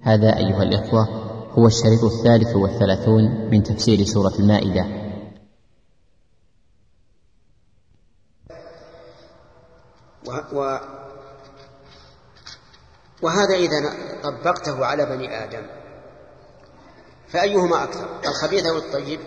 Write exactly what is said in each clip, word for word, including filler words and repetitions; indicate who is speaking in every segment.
Speaker 1: هذا أيها الإخوة هو الشريط الثالث والثلاثون من تفسير سورة المائدة.
Speaker 2: و... وهذا إذا طبقته على بني آدم فأيهما أكثر، الخبيث أو الطيب؟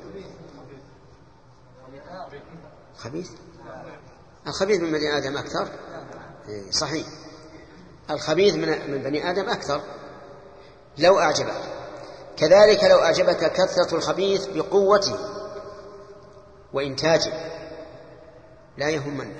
Speaker 2: خبيث الخبيث من بني آدم أكثر، صحيح، الخبيث من بني آدم أكثر لو أعجبك. كذلك لو أعجبك كثرة الخبيث بقوته وإنتاجه لا يهمنك،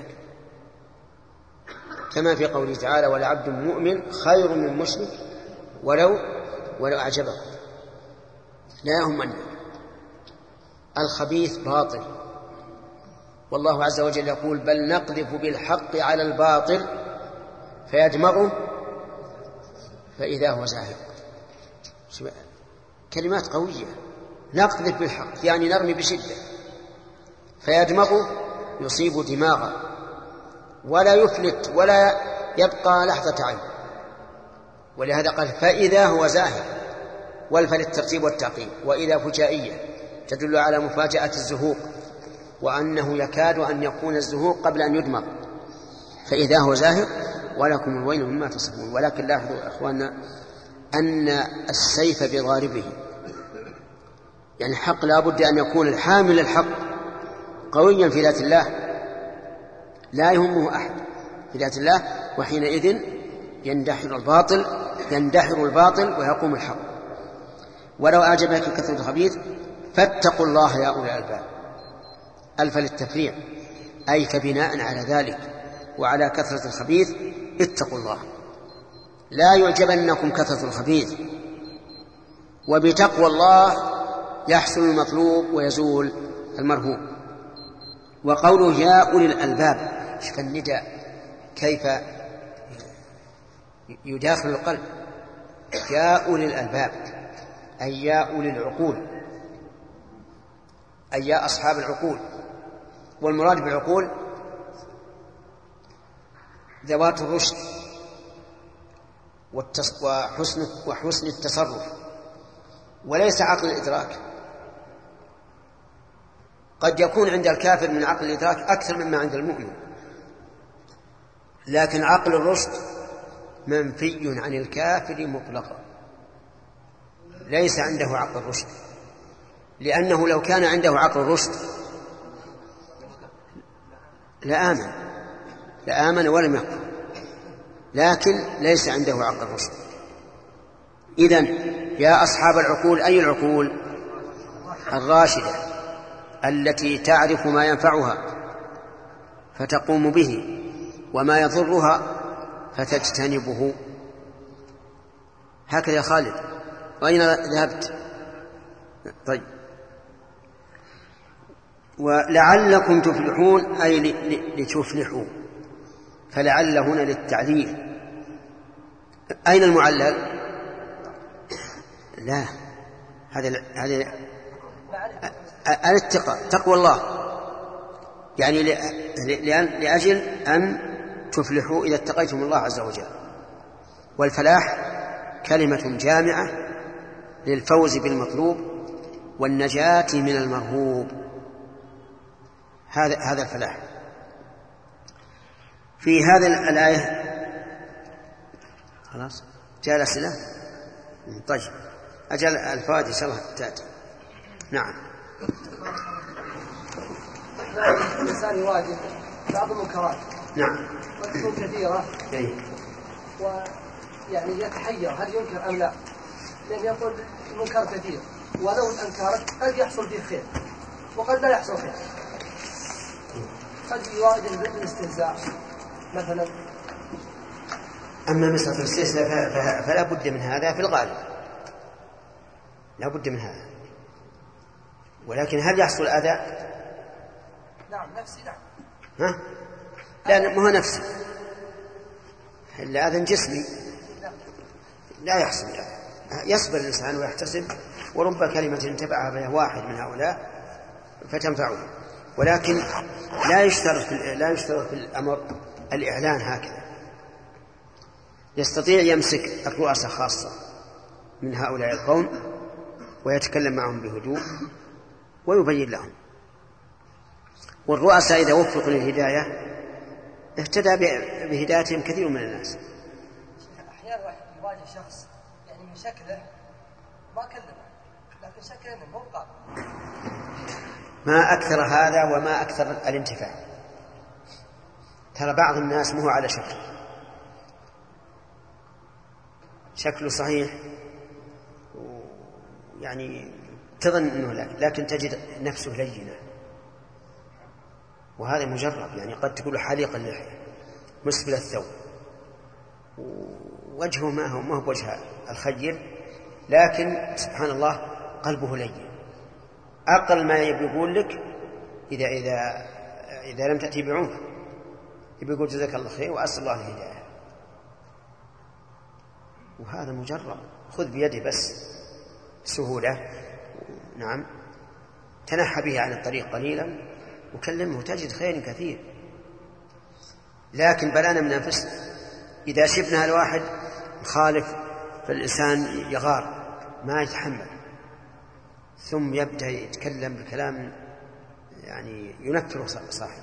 Speaker 2: كما في قوله تعالى: ولعبد مؤمن خير من مشرك ولو ولو أعجبك. لا يهمنك. الخبيث باطل، والله عز وجل يقول: بل نقذف بالحق على الباطل فيدمغه فإذا هو زاهق. كلمات قوية. نقذف بالحق يعني نرمي بشدة، فيدمغه يصيب دماغه ولا يفلت ولا يبقى لحظة عين. ولهذا قال: فإذا هو زاهق، والفل الترتيب والتعقيب، وإذا فجائية تدل على مفاجأة الزهوق، وأنه يكاد أن يكون الزهوق قبل أن يدمغ. فإذا هو زاهق ولكم الويل مما تصفون. ولكن لاحظوا أخواننا أن السيف بضاربه، يعني الحق لا بد أن يكون الحامل الحق قويا في ذات الله، لا يهمه أحد في ذات الله، وحينئذ يندحر الباطل يندحر الباطل ويقوم الحق. ولو أعجبك كثرة الخبيث فاتقوا الله يا أولي الألباب. ألف للتفريع، أي فبناء على ذلك وعلى كثرة الخبيث اتقوا الله، لا يعجبنكم كثرة الخبيث، وبتقوى الله يحصل المطلوب ويزول المرهوب. وقوله يا أولي الألباب، شوف النداء كيف يداخل القلب. يا أولي الألباب أي يا أولي العقول، أي يا أصحاب العقول. والمراد بالعقول ذوات الرشد وحسن, وحسن التصرف، وليس عقل الإدراك. قد يكون عند الكافر من عقل الإدراك أكثر مما عند المؤمن، لكن عقل الرشد منفي عن الكافر مطلقا، ليس عنده عقل الرشد، لأنه لو كان عنده عقل الرشد لآمن لآمن ولم يكفر، لكن ليس عنده عقل الرشد. إذن يا أصحاب العقول، أي العقول؟ الراشدة التي تعرف ما ينفعها فتقوم به، وما يضرها فتجتنبه. هكذا يا خالد، وأين ذهبت؟ طيب. ولعلكم تفلحون أي لتفلحوا، فلعل هنا للتعليل. أين المعلل؟ لا، هذا هذا الاتقاء، تقوى الله، يعني لأجل أن تفلحوا إذا اتقيتم الله عز وجل. والفلاح كلمة جامعة للفوز بالمطلوب والنجاة من المرهوب، هذا هذا الفلاح. في هذه الآية خلاص جاء الأسئلة. طيب أجل الفوائد إن شاء الله تأتي. نعم.
Speaker 3: الإنسان يواجه بعض المنكرات،
Speaker 2: نعم،
Speaker 3: وتكون كثيرة،
Speaker 2: أي.
Speaker 3: ويعني يتحير هل ينكر أم لا، لأن يقول المنكر كثير، ولو أنكرت قد يحصل فيه خير وقد لا يحصل خير، قد يواجه بالاستهزاء مثلا.
Speaker 2: أما مسألة الاستهزاء فلا بد من هذا في الغالب، لا بد من هذا. ولكن هل يحصل أذى؟
Speaker 3: نعم، نفسي نعم.
Speaker 2: ها؟ لا، ما هو نفسي، إلا أذى جسمي لا يحصل. يصبر الإنسان ويحتسب، ورب كلمة تبعها بها واحد من هؤلاء فتنفعه. ولكن لا يشترط في لا يشترط في الأمر الإعلان هكذا. يستطيع يمسك الرؤساء خاصة من هؤلاء القوم ويتكلم معهم بهدوء ويبين لهم. والرؤساء إذا وفقوا للهداية اهتدى بهدايتهم كثير من الناس.
Speaker 3: أحيانا واحد يواجه شخص يعني من شكله ما كلمه، لكن شكله مو قابل.
Speaker 2: ما أكثر هذا وما أكثر الانتفاع. ترى بعض الناس مو على شكل، شكله صحيح يعني تظن أنه لك، لكن تجد نفسه لينة، وهذا مجرب. يعني قد تقول حليق اللحية مسبل الثوب ووجهه ما هو ما هو وجه الخير، لكن سبحان الله قلبه لين. أقل ما يقول لك إذا إذا إذا لم تأتي بعنف يقول جزاك الله خير وأسأل الله الهداية، وهذا مجرب. خذ بيده بس سهولة، نعم، تنحى به عن الطريق قليلا وكلمه تجد خير كثير. لكن بلانا من أنفسنا إذا شفنا الواحد مخالف فالإنسان يغار ما يتحمل، ثم يبدأ يتكلم بكلام يعني ينكر صاحبه.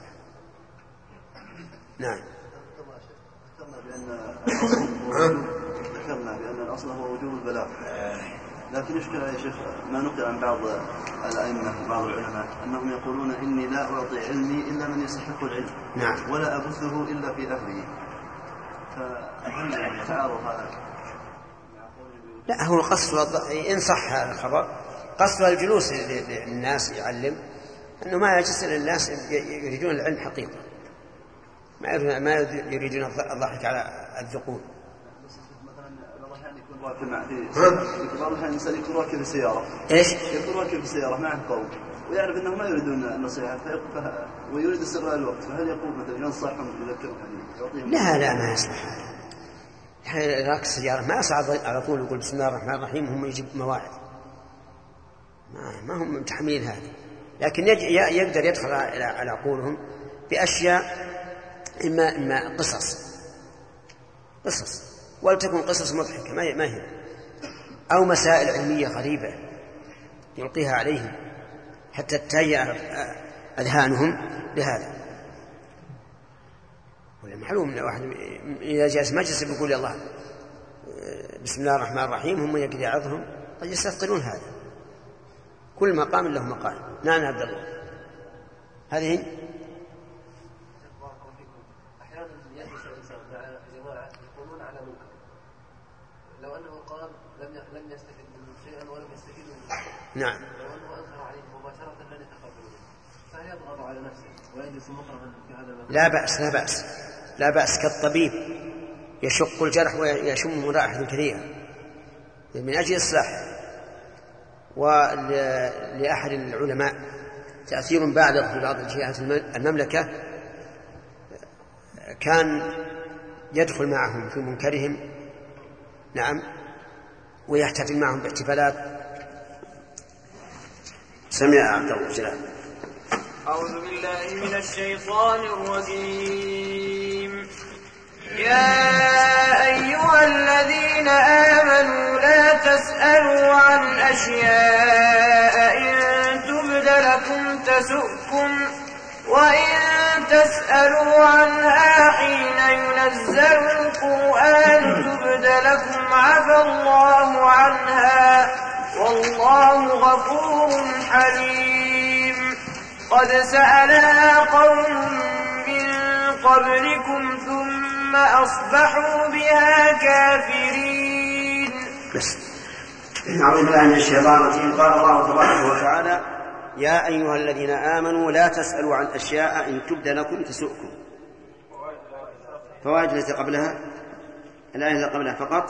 Speaker 2: نعم.
Speaker 4: ذكرنا بأن ذكرنا بأن الأصل هو وجوب البلاغ، لكن يشكل يا شيخ ما نقل عن بعض الأئمة وبعض العلماء أنهم يقولون إني لا أعطي علمي إلا من يستحق العلم،
Speaker 2: نعم،
Speaker 4: ولا أبثه إلا في أهله. فهل يتعارض هذا؟
Speaker 2: لا، هو قصد إن صح هذا الخبر قصد الجلوس للناس يعلم، أنه ما يجلس للناس يريدون العلم حقيقة، ما ما يريدون الضحك على الذقون.
Speaker 4: مثلا بعض الأحيان يكون راكب مع في بعض الأحيان الإنسان يكون راكب في السيارة،
Speaker 2: إيش؟
Speaker 4: يكون راكب في السيارة مع قوم ويعرف أنهم ما يريدون النصيحة ويريد استغلال الوقت، فهل يقول مثلا ينصحهم يذكرهم يعطيهم؟
Speaker 2: لا لا ما يصلح هذا. راكب السيارة ما يصعد على طول يقول بسم الله الرحمن الرحيم هم يجيب مواعظ، ما, ما هم متحملين هذا. لكن يقدر يدخل على عقولهم بأشياء إما إما قصص قصص ولتكن قصص مضحكة ما هي، أو مسائل علمية غريبة يلقيها عليهم حتى تهيأ أذهانهم لهذا. ولا معلوم أن واحد إذا جالس مجلس يقول يا الله بسم الله الرحمن الرحيم هم يقدر يعظهم، قد يستثقلون هذا. كل مقام له مقال. نعم عبد الله. هذه
Speaker 5: أحيانا يجلس الإنسان مع جماعة يقولون على منكر، لو أنه قال لم لم يستفد منه شيئا ولم يستفيد منه،
Speaker 2: نعم،
Speaker 5: لو أنه أنكر عليه مباشرة لن يتقبل منه، فهل يضغط على نفسه ويجلس مكرها في هذا المكان؟
Speaker 2: لا بأس لا بأس لا بأس كالطبيب يشق الجرح ويشم من رائحة كريهة من أجل إصلاحه. ولأحد العلماء تأثير بالغ في بعض جهات المملكة، كان يدخل معهم في منكرهم، نعم، ويحتفل معهم باحتفالات. سمع عبد الله جلال.
Speaker 6: أعوذ بالله من الشيطان الرجيم. يا أيها الذين آمنوا لا تسألوا عن أشياء إن تبد لكم تسؤكم، وإن تسألوا عنها حين ينزل القرآن تبد لكم عفى الله عنها والله غفور حليم. قد سألها قوم من قبلكم ثم أصبحوا بها كافرين.
Speaker 2: بس أعوذ بالله من الشيطان الرجيم. قال الله تبارك وتعالى يا أيها الذين آمنوا لا تسألوا عن أشياء إن تبد لكم تسؤكم. فوائد التي قبلها الآية التي قبلها فقط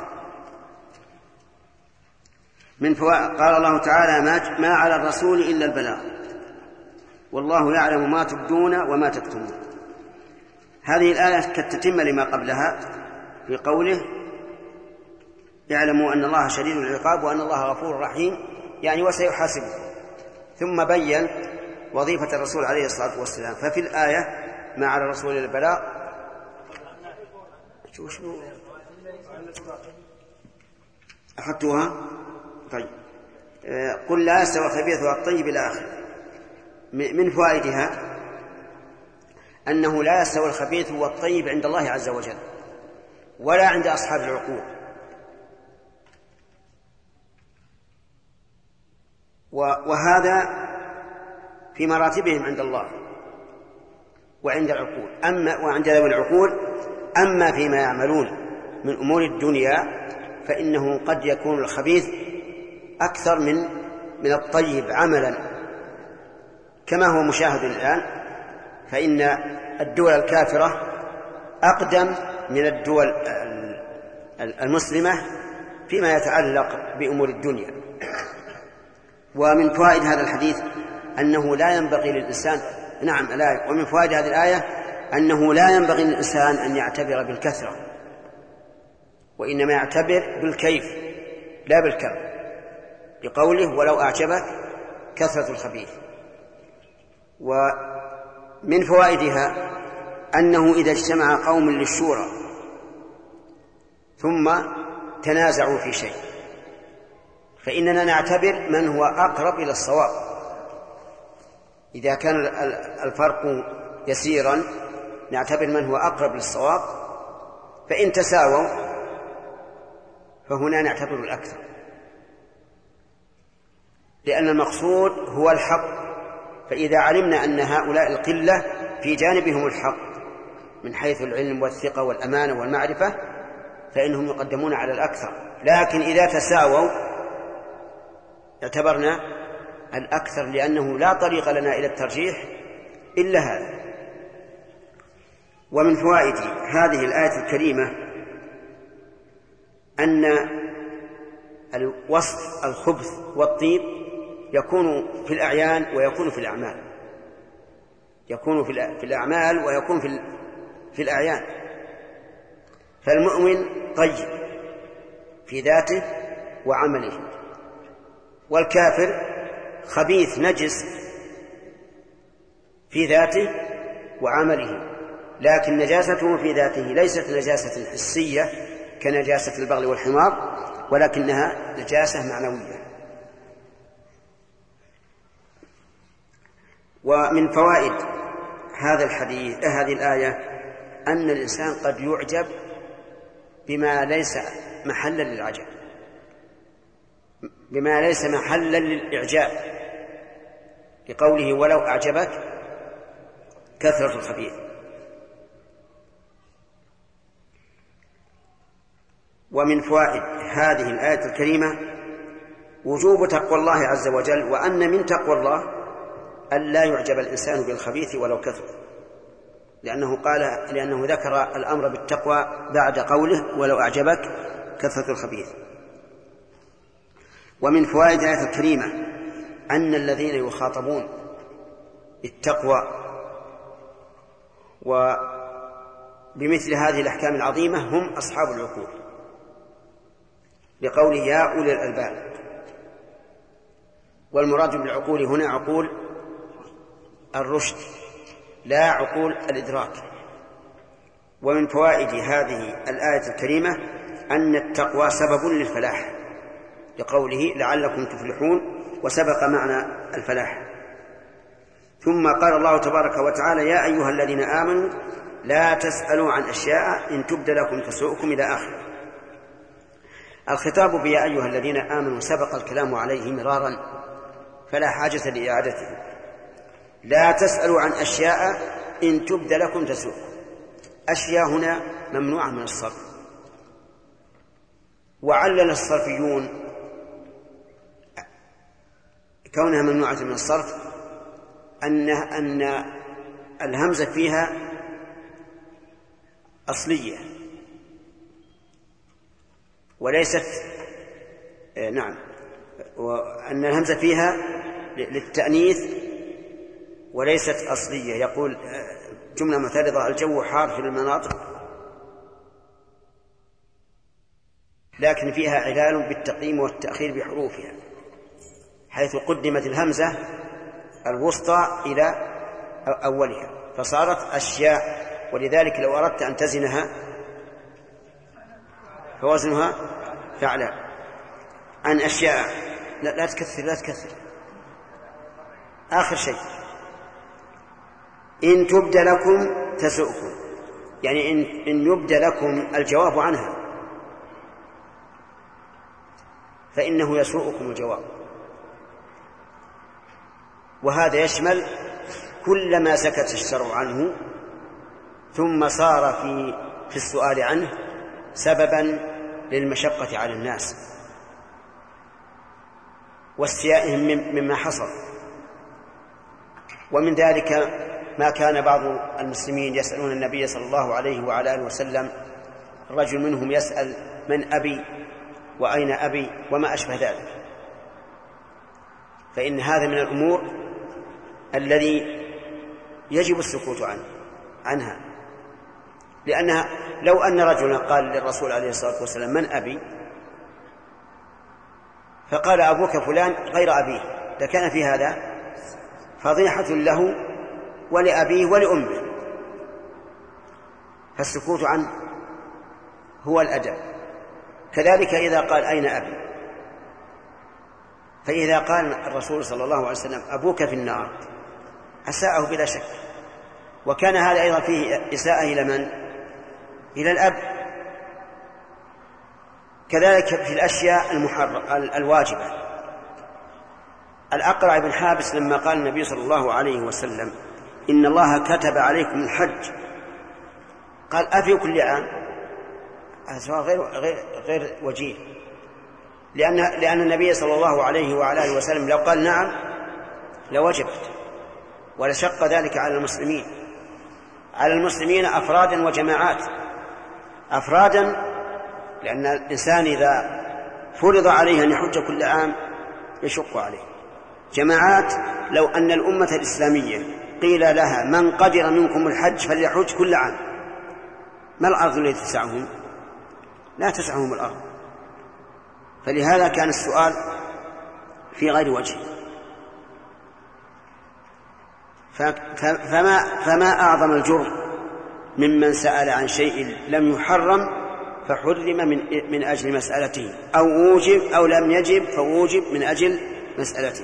Speaker 2: من فوائد. قال الله تعالى ما على الرسول إلا البلاغ والله يعلم ما تبدون وما تكتمون. هذه الآية كالتتمة لما قبلها في قوله يعلموا أن الله شديد العقاب وأن الله غفور رحيم، يعني وسيحاسبه. ثم بين وظيفة الرسول عليه الصلاة والسلام. ففي الآية ما على الرسول البلاغ شو شو أخذتوها طيب قل لا يستوي الخبيث والطيب إلى آخره. من فوائدها أنه لا يستوي الخبيث والطيب عند الله عز وجل ولا عند أصحاب العقول، وهذا في مراتبهم عند الله وعند العقول، أما وعند ذوي العقول. أما فيما يعملون من أمور الدنيا فإنه قد يكون الخبيث أكثر من من الطيب عملا، كما هو مشاهد الآن، فإن الدول الكافرة أقدم من الدول المسلمة فيما يتعلق بأمور الدنيا. ومن فوائد هذا الحديث أنه لا ينبغي للإنسان نعم الآية ومن فوائد هذه الآية أنه لا ينبغي للإنسان أن يعتبر بالكثرة، وإنما يعتبر بالكيف لا بالكم، لقوله ولو أعجبك كثرة الخبيث. ومن فوائدها أنه إذا اجتمع قوم للشورى ثم تنازعوا في شيء فإننا نعتبر من هو أقرب إلى الصواب. إذا كان الفرق يسيرا نعتبر من هو أقرب للصواب، فإن تساووا فهنا نعتبر الأكثر، لأن المقصود هو الحق. فإذا علمنا أن هؤلاء القلة في جانبهم الحق من حيث العلم والثقة والأمانة والمعرفة فإنهم يقدمون على الأكثر، لكن إذا تساووا اعتبرنا الأكثر، لأنه لا طريق لنا إلى الترجيح إلا هذا. ومن فوائد هذه الآية الكريمة أن الوصف الخبث والطيب يكون في الأعيان ويكون في الأعمال، يكون في الأعمال ويكون في الأعيان. فالمؤمن طيب في ذاته وعمله، والكافر خبيث نجس في ذاته وعمله، لكن نجاسته في ذاته ليست نجاسة حسية كنجاسة البغل والحمار، ولكنها نجاسة معنوية. ومن فوائد هذا الحديث هذه الآية أن الإنسان قد يعجب بما ليس محلا للعجب، بما ليس محلا للإعجاب، لقوله ولو أعجبك كثرة الخبيث. ومن فوائد هذه الآية الكريمة وجوب تقوى الله عز وجل، وأن من تقوى الله ألا يعجب الإنسان بالخبيث ولو كثر، لأنه قال لأنه ذكر الأمر بالتقوى بعد قوله ولو أعجبك كثرة الخبيث. ومن فوائد الآية الكريمة أن الذين يخاطبون بالتقوى وبمثل هذه الأحكام العظيمة هم أصحاب العقول، لقوله يا أولي الألباب. والمراد بالعقول هنا عقول الرشد لا عقول الإدراك. ومن فوائد هذه الآية الكريمة أن التقوى سبب للفلاح، لقوله لعلكم تفلحون، وسبق معنى الفلاح. ثم قال الله تبارك وتعالى يا أيها الذين آمنوا لا تسألوا عن أشياء إن تبد لكم تسؤكم إلى آخره. الخطاب بيا أيها الذين آمنوا سبق الكلام عليه مرارا فلا حاجة لإعادته. لا تسألوا عن أشياء إن تبد لكم تسؤكم. أشياء هنا ممنوعة من الصرف، وعلل الصرفيون كونها ممنوعة من الصرف أن أن الهمزة فيها أصلية وليست نعم وأن الهمزة فيها للتأنيث وليست أصلية. يقول جملة معترضة الجو حار في المناطق، لكن فيها علال بالتقديم والتأخير بحروفها، حيث قدمت الهمزة الوسطى إلى أولها فصارت أشياء، ولذلك لو أردت أن تزنها فوزنها فعلا. عن أشياء. لا, لا تكثر لا تكثر آخر شيء. إن تبد لكم تسؤكم، يعني إن, إن يبد لكم الجواب عنها فإنه يسوءكم الجواب. وهذا يشمل كل ما سكت الشرع عنه ثم صار في, في السؤال عنه سببا للمشقة على الناس واستيائهم مما حصل. ومن ذلك ما كان بعض المسلمين يسألون النبي صلى الله عليه وعلى آله وسلم، الرجل منهم يسأل من أبي وأين أبي وما أشبه ذلك. فإن هذا من الأمور الذي يجب السكوت عنه عنها، لأنها لو أن رجلا قال للرسول عليه الصلاة والسلام من أبي، فقال أبوك فلان غير أبيه، لكان في هذا فضيحة له ولأبيه ولأمه. فالسكوت عنه هو الأدب. كذلك إذا قال أين أبي، فإذا قال الرسول صلى الله عليه وسلم أبوك في النار أساءه بلا شك، وكان هذا أيضا فيه إساءة إلى من؟ إلى الأب. كذلك في الأشياء المحرمة الواجبة. الأقرع بن حابس لما قال النبي صلى الله عليه وسلم إن الله كتب عليكم الحج، قال أفي كل عام؟ هذا سؤال غير, غير, غير وجيه، لأن, لأن النبي صلى الله عليه وعلى آله وسلم لو قال نعم لوجبت، ولشق ذلك على المسلمين على المسلمين أفرادا وجماعات. أفرادا لأن الإنسان إذا فرض عليه أن يحج كل عام يشق عليه. جماعات لو أن الأمة الإسلامية قيل لها من قدر منكم الحج فليحج كل عام، ما الأرض التي تسعهم؟ لا تسعهم الأرض. فلهذا كان السؤال في غير وجه. فما, فما أعظم الجرم ممن سأل عن شيء لم يحرم فحرم من, من أجل مسألته، أو وجب أو لم يجب فوجب من أجل مسألته.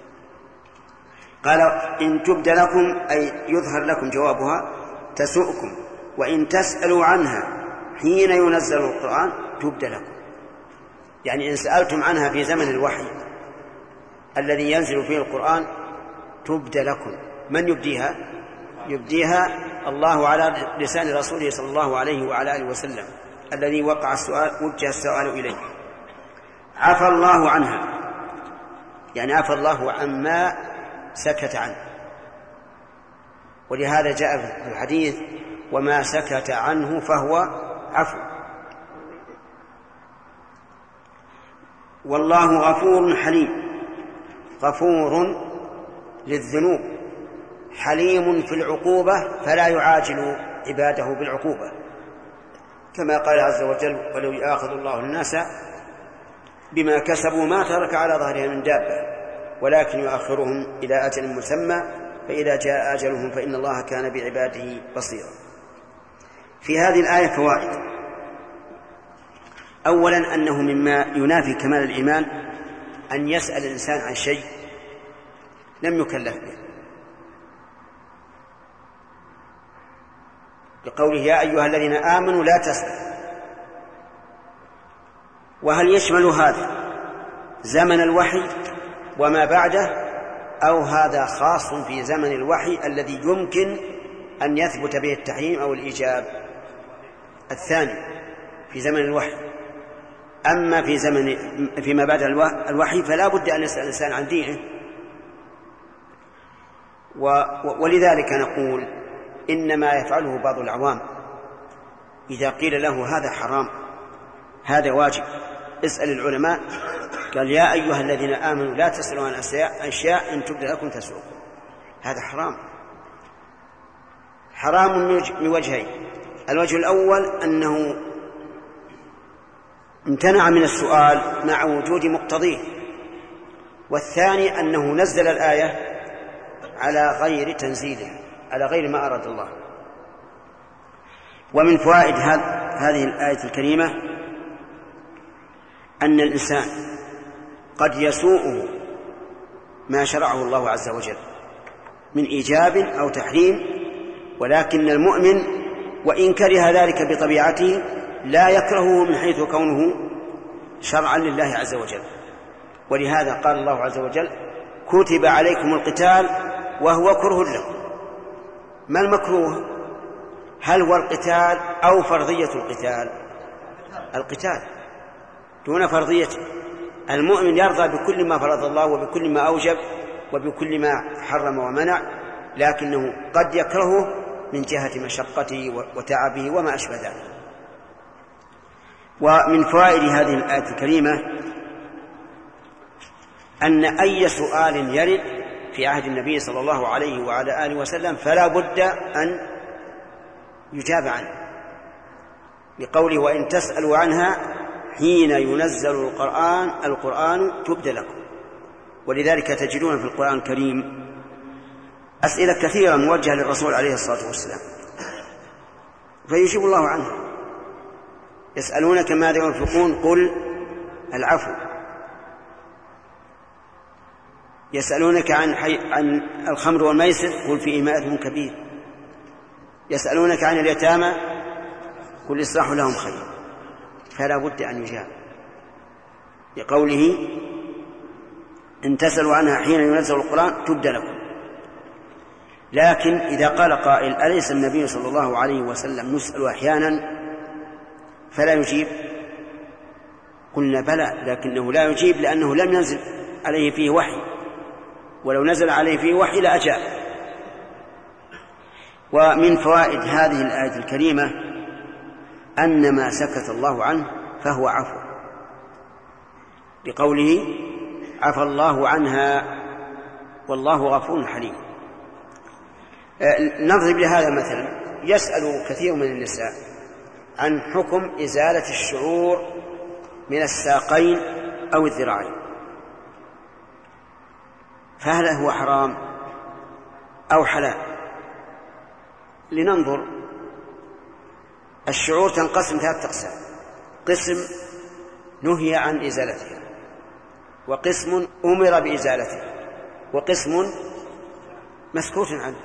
Speaker 2: قال إن تبد لكم أي يظهر لكم جوابها تسؤكم، وإن تسألوا عنها حين ينزل القرآن تبد لكم. يعني إن سألتم عنها في زمن الوحي الذي ينزل فيه القرآن تبد لكم. من يبديها؟ يبديها الله على لسان رسوله صلى الله عليه وعلى آله وسلم الذي وقع السؤال وجه السؤال إليه. عفى الله عنها، يعني عفى الله عما سكت عنه. ولهذا جاء في الحديث وما سكت عنه فهو عفو. والله غفور حليم. غفور للذنوب، حليم في العقوبة فلا يعاجل عباده بالعقوبة، كما قال عز وجل ولو يؤاخذ الله الناس بما كسبوا ما ترك على ظهرها من دابة ولكن يؤخرهم إلى أجل مسمى فإذا جاء أجلهم فإن الله كان بعباده بصيرا. في هذه الآية فوائد. أولا أنه مما ينافي كمال الإيمان أن يسأل الإنسان عن شيء لم يكلف به، لقوله يا أيها الذين آمنوا لا تسألوا. وهل يشمل هذا زمن الوحي وما بعده، أو هذا خاص في زمن الوحي الذي يمكن أن يثبت به التحريم أو الإيجاب؟ الثاني في زمن الوحي. أما في زمن فيما بعد الوحي فلا بد أن يسأل الإنسان عن دينه. ولذلك نقول إنما يفعله بعض العوام إذا قيل له هذا حرام هذا واجب اسأل العلماء، قال يا أيها الذين آمنوا لا تسألوا عن أشياء إن تبد لكم تسؤكم. هذا حرام. حرام من وجهين. الوجه الأول أنه امتنع من السؤال مع وجود مقتضيه، والثاني أنه نزل الآية على غير تنزيله، على غير ما أراد الله. ومن فوائد هذه الآية الكريمة أن الإنسان قد يسوءه ما شرعه الله عز وجل من إيجاب أو تحريم، ولكن المؤمن وإن كره ذلك بطبيعته لا يكرهه من حيث كونه شرعا لله عز وجل. ولهذا قال الله عز وجل: كتب عليكم القتال وهو كره لكم. ما المكروه؟ هل هو القتال أو فرضية القتال؟ القتال دون فرضيته. المؤمن يرضى بكل ما فرض الله وبكل ما أوجب وبكل ما حرم ومنع، لكنه قد يكرهه من جهة مشقته وتعبه وما أشبه ذلك. ومن فوائد هذه الآية الكريمة أن أي سؤال يرد في عهد النبي صلى الله عليه وعلى آله وسلم فلا بد أن يجاب عنه، بقوله: وإن تسألوا عنها حين ينزل القرآن القرآن تبد لكم. ولذلك تجدون في القرآن الكريم أسئلة كثيرة موجهة للرسول عليه الصلاة والسلام فيجيب الله عنها. يسألونك ماذا ينفقون قل العفو. يسألونك عن, حي... عن الخمر والميسر قل فيهما إثم كبير. يسألونك عن اليتامى قل إصلاح لهم خير. فلا بد أن يجاب بقوله: إن تسألوا عنها حين ينزل القرآن تبد لكم. لكن إذا قال قائل: أليس النبي صلى الله عليه وسلم نسأل أحيانا فلا يجيب؟ قلنا بلى، لكنه لا يجيب لأنه لم ينزل عليه فيه وحي، ولو نزل عليه فيه وحي لأجاب. ومن فوائد هذه الآية الكريمة أن ما سكت الله عنه فهو عفو، بقوله: عفى الله عنها والله غفور حليم. نضرب لهذا مثلا: يسأل كثير من النساء عن حكم إزالة الشعور من الساقين أو الذراعين، فهل هو حرام أو حلال؟ لننظر. الشعور تنقسم ثلاثة أقسام: قسم نهي عن إزالتها، وقسم أمر بإزالته، وقسم مسكوت عنه.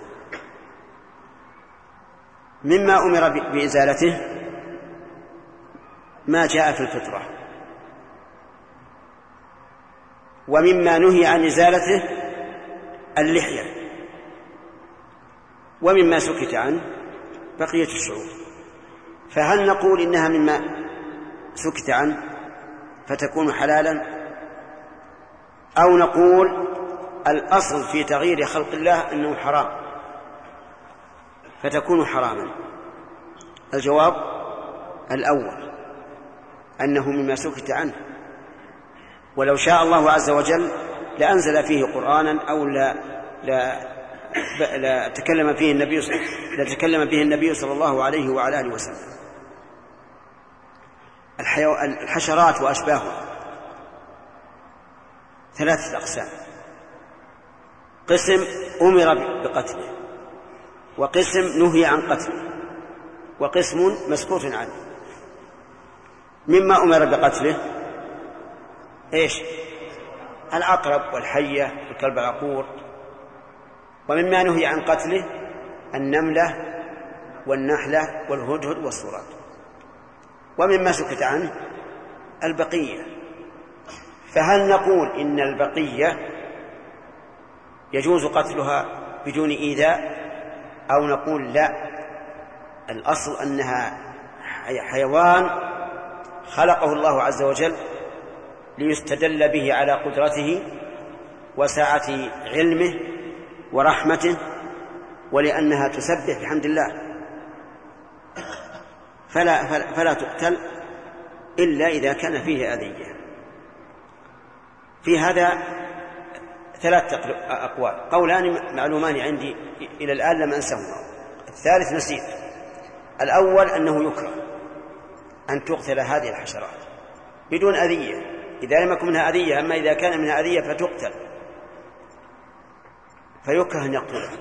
Speaker 2: مما أمر بإزالته ما جاء في الفطرة، ومما نهي عن إزالته اللحية، ومما سكت عنه بقية الشعور. فهل نقول إنها مما سكت عنه فتكون حلالا، أو نقول الأصل في تغيير خلق الله أنه حرام فتكون حراما؟ الجواب الأول، أنه مما سكت عنه، ولو شاء الله عز وجل لأنزل فيه قرآنا أو لا, لا, لا تكلم فيه النبي لا تكلم به النبي صلى الله عليه وعلى آله وسلم. الحشرات وأشباهها ثلاثة أقسام: قسم أمر بقتله، وقسم نهي عن قتله، وقسم مسكوت عنه. مما أمر بقتله إيش؟ العقرب والحية والكلب العقور. ومما نهي عن قتله النملة والنحلة والهدهد والصراط. ومما سكت عنه البقية. فهل نقول إن البقية يجوز قتلها بدون إيذاء، أو نقول لا، الأصل أنها حيوان خلقه الله عز وجل ليستدل به على قدرته وسعة علمه ورحمته، ولأنها تسبح بحمد الله، فلا, فلا, فلا تقتل إلا إذا كان فيه أذية. في هذا ثلاث أقوال، قولان معلومان عندي إلى الآن لم أنسهما، الثالث نسيت. الأول أنه يكره أن تقتل هذه الحشرات بدون أذية إذا لم يكن منها أذية، أما إذا كان منها أذية فتقتل، فيكره أن يقتلها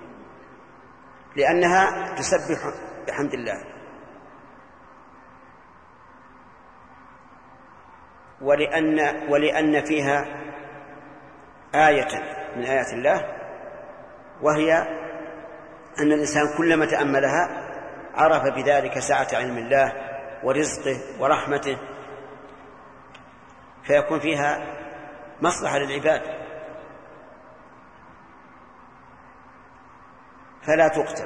Speaker 2: لأنها تسبح بحمد الله. ولأن, ولأن فيها آية من آيات الله، وهي أن الإنسان كلما تأملها عرف بذلك سعة علم الله ورزقه ورحمته، فيكون فيها مصلحة للعباد فلا تقتل،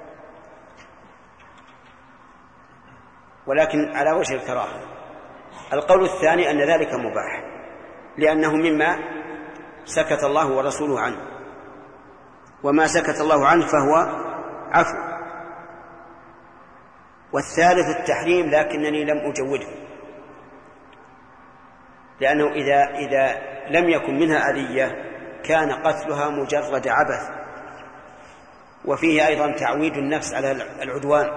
Speaker 2: ولكن على وجه الكراهة. القول الثاني أن ذلك مباح لأنه مما سكت الله ورسوله عنه، وما سكت الله عنه فهو عفو. والثالث التحريم لكنني لم أجوده، لأنه إذا, إذا لم يكن منها أذية كان قتلها مجرد عبث، وفيه أيضا تعويد النفس على العدوان.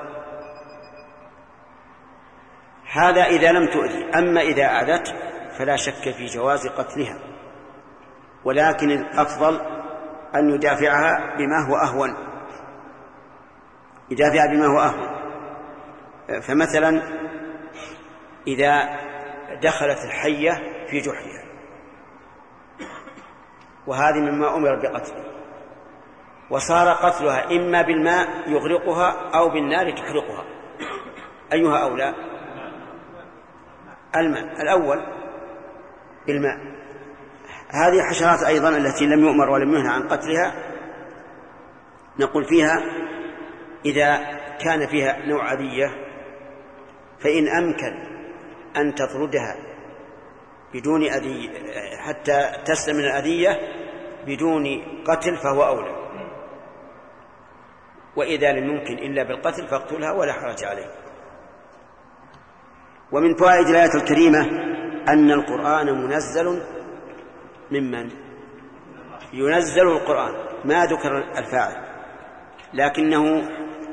Speaker 2: هذا إذا لم تؤذي. أما إذا أذت فلا شك في جواز قتلها، ولكن الأفضل أن يدافعها بما هو أهون، يدافع بما هو أهون. فمثلا إذا دخلت الحية في جحرها، وهذه مما أمر بقتله، وصار قتلها إما بالماء يغرقها أو بالنار تحرقها، أيها أولى؟ الماء الأول بالماء. هذه حشرات أيضا التي لم يؤمر ولم ينهى عن قتلها، نقول فيها إذا كان فيها نوع أذية فإن أمكن أن تطردها بدون أذية حتى تسلم من الأذية بدون قتل فهو أولى، وإذا لم يمكن إلا بالقتل فاقتلها ولا حرج عليه. ومن فوائد الآية الكريمة أن القرآن منزل ممن ينزل القرآن، ما ذكر الفاعل لكنه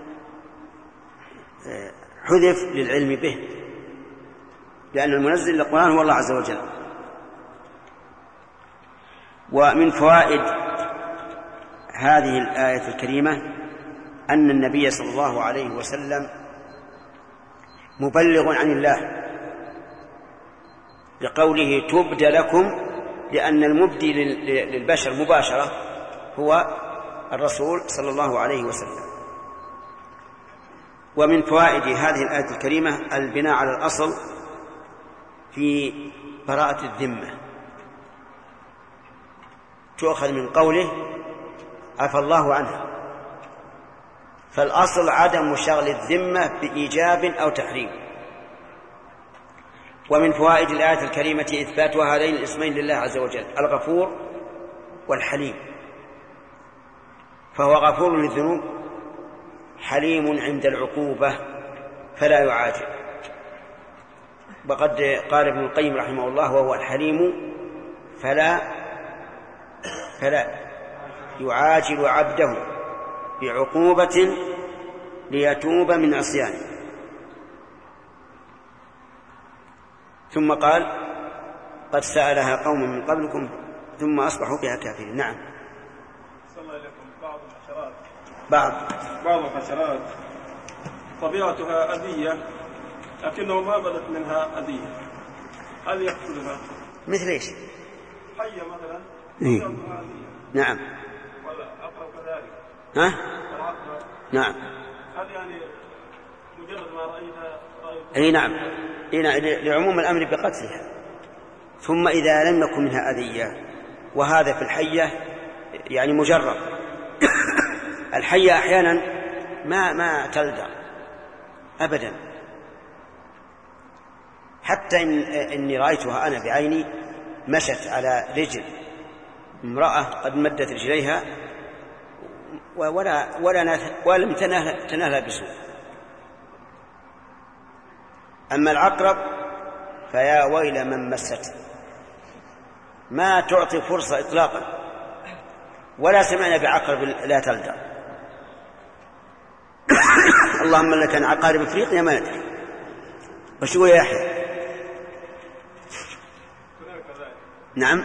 Speaker 2: حذف للعلم به، لأن المنزل للقرآن هو الله عز وجل. ومن فوائد هذه الآية الكريمة أن النبي صلى الله عليه وسلم مبلغ عن الله لقوله تبدى لكم، لأن المبدي للبشر مباشرة هو الرسول صلى الله عليه وسلم. ومن فوائد هذه الآية الكريمة البناء على الأصل في براءة الذمة، تؤخذ من قوله عفى الله عنها، فالأصل عدم شغل الذمة بإيجاب أو تحريم. ومن فوائد الآية الكريمة إثبات هذين الاسمين لله عز وجل، الغفور والحليم، فهو غفور للذنوب حليم عند العقوبة فلا يعاجل. وقد قال ابن القيم رحمه الله وهو الحليم فلا فلا يعاجل عبده بعقوبة ليتوب من عصيانه. ثم قال قد سألها قوم من قبلكم ثم أصبحوا بها كافرين. نعم.
Speaker 7: صلى الله عليكم. بعض الحشرات
Speaker 2: بعض
Speaker 7: بعض الحشرات طبيعتها أذية لكنه ما بدت منها أذية، هل يقتلها؟
Speaker 2: مثل إيش؟
Speaker 7: حية مثلا.
Speaker 2: إيه؟ نعم.
Speaker 7: والعقرب كذلك.
Speaker 2: ها؟
Speaker 7: والعقرب.
Speaker 2: نعم.
Speaker 7: هل يعني مجرد ما رأيتها رأيت
Speaker 2: أي نعم. لعموم الأمر بقتلها. ثم إذا لم يكن منها أذية، وهذا في الحية يعني مجرد. الحية أحيانا ما ما تلدغ أبدا، حتى إن إني رأيتها أنا بعيني مشت على رجل امرأة قد مدت رجليها ولا ولا ولم تنالها بسوء. أما العقرب فيا ويل من مسته، ما تعطي فرصة إطلاقا، ولا سمعنا بعقرب لا تلدغ. اللهم لك عن عقارب افريقيا ما ندري. وشو يا يحيى؟ نعم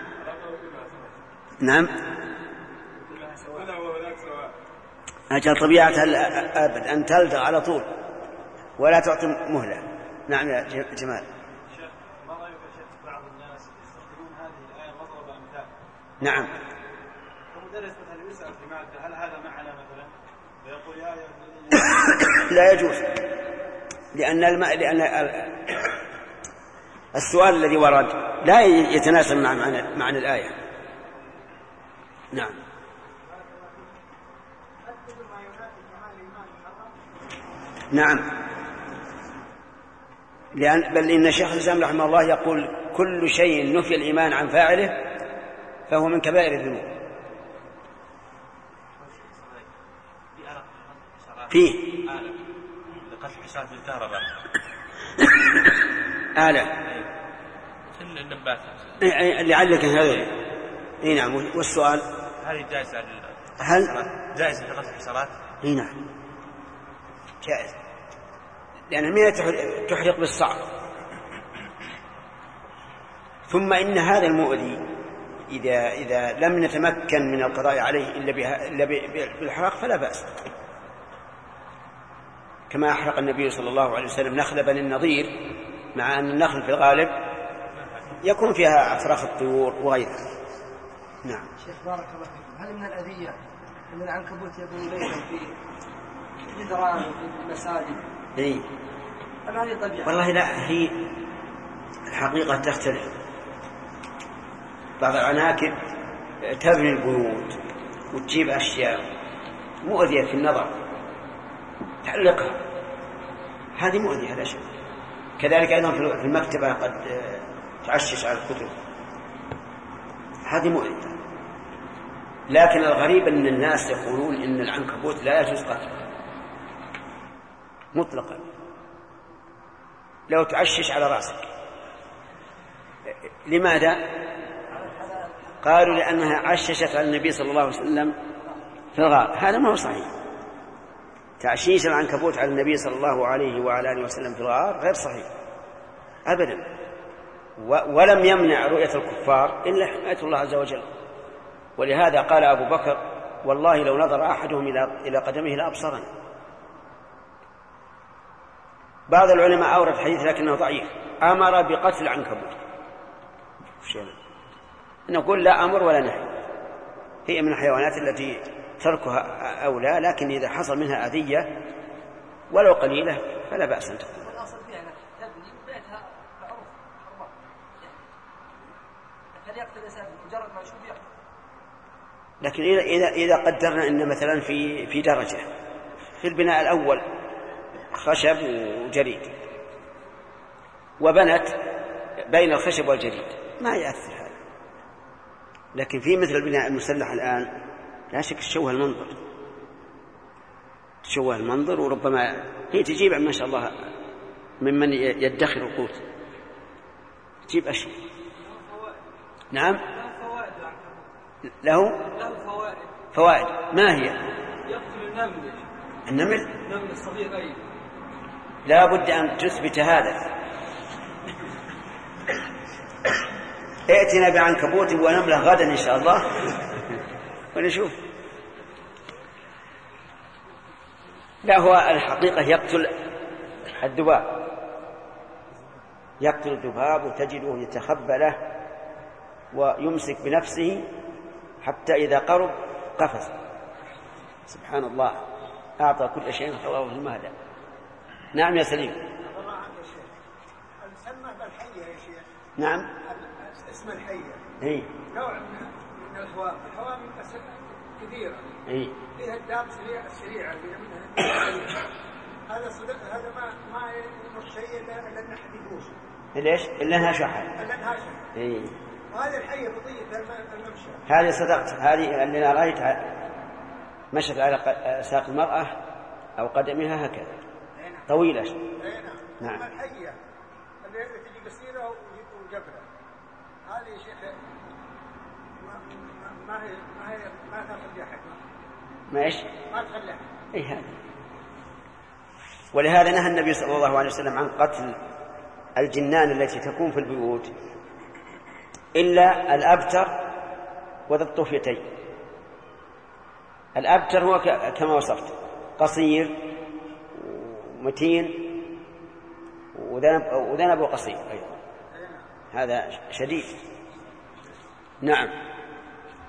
Speaker 2: نعم. أجل طبيعتها أبد أن تلدغ على طول ولا تعطي مهلة. نعم يا جمال. نعم.
Speaker 7: المدرس مثلا يسأل في مادة هل هذا معنى مثلا ويقول يا
Speaker 2: لا يجوز، لأن الم... لأن السؤال الذي ورد لا يتناسب مع معنى, معنى الآية. نعم. نعم، لأن بل إن شيخ الإسلام رحمه الله يقول كل شيء نفي الإيمان عن فاعله فهو من كبائر الذنوب. فيه
Speaker 8: لقص حساب الكهرباء
Speaker 2: آلة
Speaker 8: مثل النبات
Speaker 2: لعلك هذا. اي نعم. والسؤال
Speaker 8: هذه جائزة
Speaker 2: هل
Speaker 8: جائزة لقص الحشرات؟
Speaker 2: اي نعم جائز، لأن المياه تحرق بالصعب. ثم إن هذا المؤذي إذا إذا لم نتمكن من القضاء عليه إلا بها إلا بالحراق فلا بأس، كما أحرق النبي صلى الله عليه وسلم نخل بني النضير، مع أن النخل في الغالب يكون فيها أفراخ الطيور وغيرها. نعم.
Speaker 3: شيخ بارك الله فيكم، هل من الأذية أن العنكبوت يبني بيتا في جدران وفي المساجد؟
Speaker 2: إيه.
Speaker 3: أم هذه طبيعة؟
Speaker 2: والله لا، هي الحقيقة تختلف. بعض العناكب تبني البيوت وتجيب أشياء مؤذية في النظر تعلقها، هذه مؤذية لا شك. كذلك أيضا في المكتبة قد تعشش على الكتب، هذه مؤذية. لكن الغريب أن الناس يقولون إن العنكبوت لا يجوز قتله مطلقا لو تعشش على رأسك. لماذا؟ قالوا لأنها عششت على النبي صلى الله عليه وسلم في الغار. هذا ما هو صحيح. تعشيش العنكبوت على النبي صلى الله عليه وعلى آله وسلم في الغار غير صحيح أبدا، ولم يمنع رؤية الكفار إلا حماية الله عز وجل. ولهذا قال أبو بكر والله لو نظر أحدهم إلى قدمه لأبصرني. بعض العلماء أورد حديث لكنه ضعيف أمر بقتل العنكبوت. نقول لا أمر ولا نهي، هي من الحيوانات التي تركها أولى، لكن إذا حصل منها أذية ولو قليلة فلا بأس أن تكون.
Speaker 3: والأصل فيها تبني بيتها معروف حرمة، يعني يقتل الإنسان مجرد ما يشوف يقتل.
Speaker 2: لكن إذا إذا إذا قدرنا أن مثلا في في درجة في البناء الأول خشب وجريد وبنت بين الخشب والجريد ما يأثر هذا، لكن في مثل البناء المسلح الآن لا شك تشوه المنظر تشوه المنظر وربما هي تجيب ما شاء الله ممن يدخر القوت تجيب أشياء. نعم له
Speaker 3: فوائد.
Speaker 2: فوائد ما هي؟
Speaker 3: يقتل النمل.
Speaker 2: النمل
Speaker 3: النمل الصغير أي
Speaker 2: لا بد أن تثبت هذا. ائتنا بعنكبوت ونملة غدا إن شاء الله ونشوف. لا هو الحقيقة يقتل الذباب، يقتل الذباب وتجده يتخبى له ويمسك بنفسه حتى إذا قرب قفز. سبحان الله أعطى كل شيء ثوابه المهدى. نعم يا سليم.
Speaker 9: السمة بالحية يا شيخ.
Speaker 2: نعم
Speaker 9: اسم الحية
Speaker 2: اي
Speaker 9: نوع من الهوام. الهوام كثيرة
Speaker 2: اي
Speaker 9: فيها الداب سريعة السريعة فيها منها هذا صدق. هذا ما ما يمر شيء إلا إلا إن أحد يدوس.
Speaker 2: ليش؟ إلا إنها شحن.
Speaker 9: إلا إنها شحن.
Speaker 2: اي
Speaker 9: وهذه الحية بطيئة الممشى.
Speaker 2: هذه صدقت. هذه اللي أنا رأيتها مشت على ساق المرأة أو قدمها هكذا طويلة.
Speaker 9: نعم. الحية اللي تجي قصيرة وجبرة هذه يا شيخ ما ما هي ما هي ما تاخذ أحد.
Speaker 2: ما إيش؟
Speaker 9: ما تخليها.
Speaker 2: إيه هذا. ولهذا نهى النبي صلى الله عليه وسلم عن قتل الجنان التي تكون في البيوت إلا الأبتر وذا الطفيتين. الأبتر هو كما وصفت قصير ومتين وذنبه قصير أيضا، هذا شديد. نعم.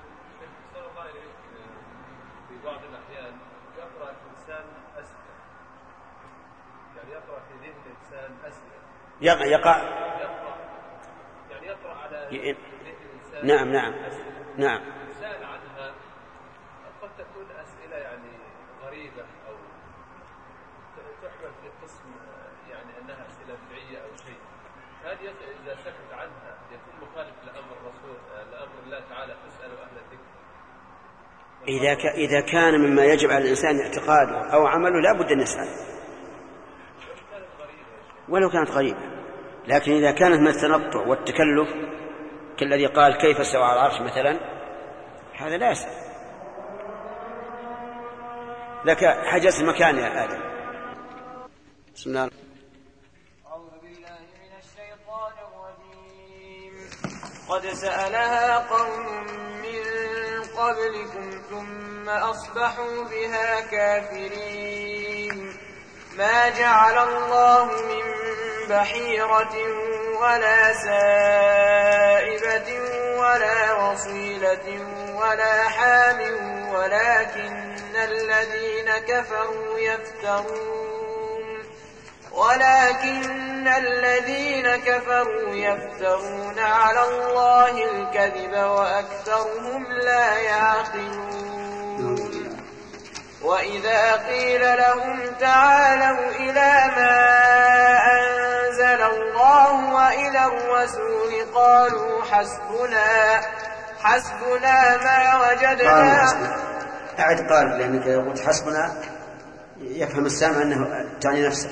Speaker 10: يقع, يقع.
Speaker 5: يعني يطرأ على
Speaker 10: ي... نعم نعم نعم
Speaker 5: سأل عنها قد تكون أسئلة يعني غريبة أو تحمل في قسم يعني أنها أسئلة بدعية أو شيء، هذه إذا سكت عنها يكون مخالف لأمر الرسول لأمر الله تعالى فاسألوا أهل الذكر.
Speaker 10: إذا ك... إذا كان مما يجب على الإنسان اعتقاده أو عمله لا بد أن يسأل ولو كانت غريبة، لكن إذا كانت من التنطع والتكلف كالذي قال كيف استوى على العرش مثلا هذا لا يسأل. لك حجز المكان يا آدم. بسم الله.
Speaker 6: أعوذ بالله من الشيطان الرجيم. قد سألها قوم من قبلكم ثم أصبحوا بها كافرين. ما جعل الله من بحيرة ولا سائبة ولا وصيلة ولا حام ولكن الذين كفروا يفترون ولكن الذين كفروا يفترون على الله الكذب وأكثرهم لا يعقلون. وإذا قيل لهم تعالوا إلى ما أنزل الله وإلى الرسول قالوا حسبنا حسبنا ما وجدنا.
Speaker 10: أعد قال لأنك قلت حسبنا يفهم السامع أنه تعني نفسك.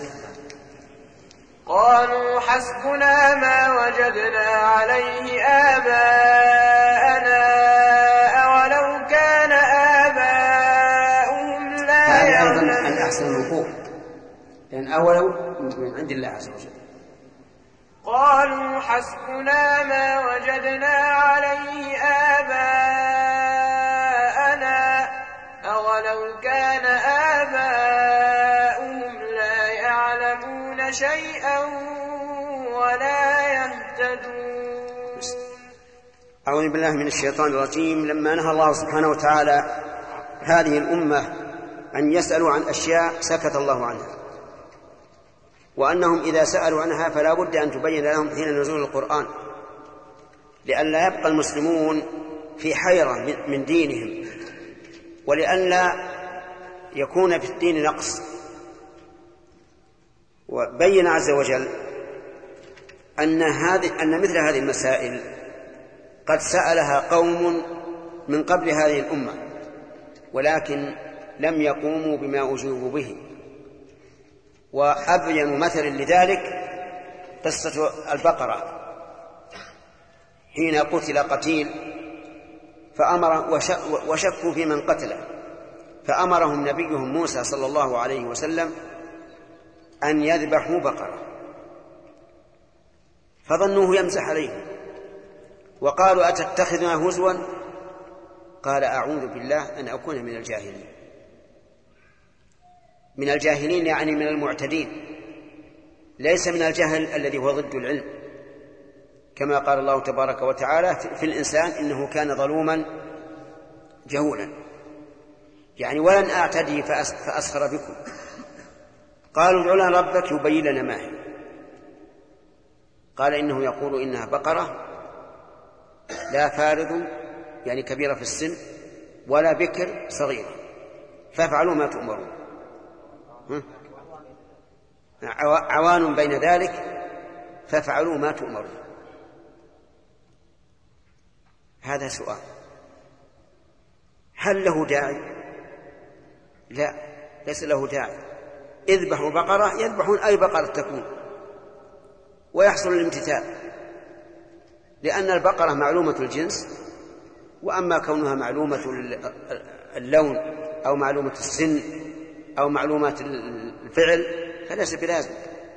Speaker 6: قالوا حسبنا ما وجدنا عليه آباءنا أولو كان آباؤهم لا يعلمون.
Speaker 10: هذا أيضا الأحسن الوقوف لأن أولو من عند الله عز وجل.
Speaker 6: قالوا حسبنا ما وجدنا عليه آباءنا أولو كان آباؤهم لا يعلمون شيئا ولا يهتدون.
Speaker 10: أعوذ بالله من الشيطان الرجيم. لما نهى الله سبحانه وتعالى هذه الأمة أن يسألوا عن أشياء سكت الله عنها، وأنهم إذا سألوا عنها فلا بد أن تبين لهم حين نزول القرآن لئلا يبقى المسلمون في حيرة من دينهم ولئلا يكون في الدين نقص. وبين عز وجل أن, هذه أن مثل هذه المسائل قد سألها قوم من قبل هذه الأمة ولكن لم يقوموا بما أجيبوا به. وأبين مثل لذلك قصة البقرة حين قتل قتيل فأمر وشكوا في من قتله فأمرهم نبيهم موسى صلى الله عليه وسلم أن يذبحوا بقرة فظنوه يمزح عليهم وقالوا أتتخذنا هزوا قال أعوذ بالله أن أكون من الجاهلين. من الجاهلين يعني من المعتدين، ليس من الجهل الذي هو ضد العلم، كما قال الله تبارك وتعالى في الإنسان إنه كان ظلوما جهولا، يعني ولن أعتدي فأسخر بكم. قالوا ادع لنا ربك يبين لنا ما هي. قال إنه يقول إنها بقرة لا فارض يعني كبيرة في السن ولا بكر صغيرة فافعلوا ما تؤمرون. عوان بين ذلك فافعلوا ما تؤمرون. هذا سؤال، هل له داعي؟ لا، ليس له داعي. اذبحوا بقرة يذبحون أي بقرة تكون ويحصل الامتثال، لأن البقرة معلومة الجنس، وأما كونها معلومة اللون أو معلومة السن أو معلومات الفعل فليس بلازم.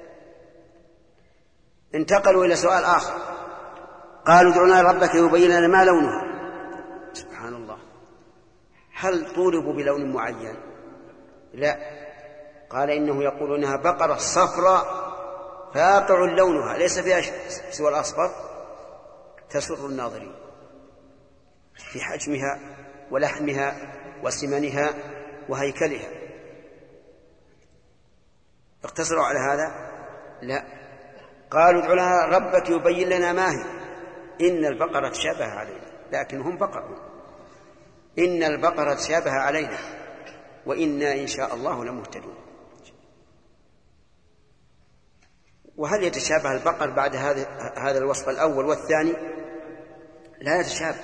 Speaker 10: انتقلوا إلى سؤال آخر، قالوا ادع لنا ربك يبين لنا ما لونها. سبحان الله، هل طولبوا بلون معين؟ لا، قال إنه يقول إنها بقرة صفراء فاقع لونها ليس فيها سوى الأصفر تسر الناظرين في حجمها ولحمها وسمنها وهيكلها. اقتصروا على هذا؟ لا، قالوا ادع لنا ربك يبين لنا ما هي إن البقرة تشابه علينا، لكنهم بقروا. إن البقرة تشابه علينا وإنا إن شاء الله لمهتدون. وهل يتشابه البقر بعد هذا هذا الوصف الأول والثاني؟ لا يتشابه.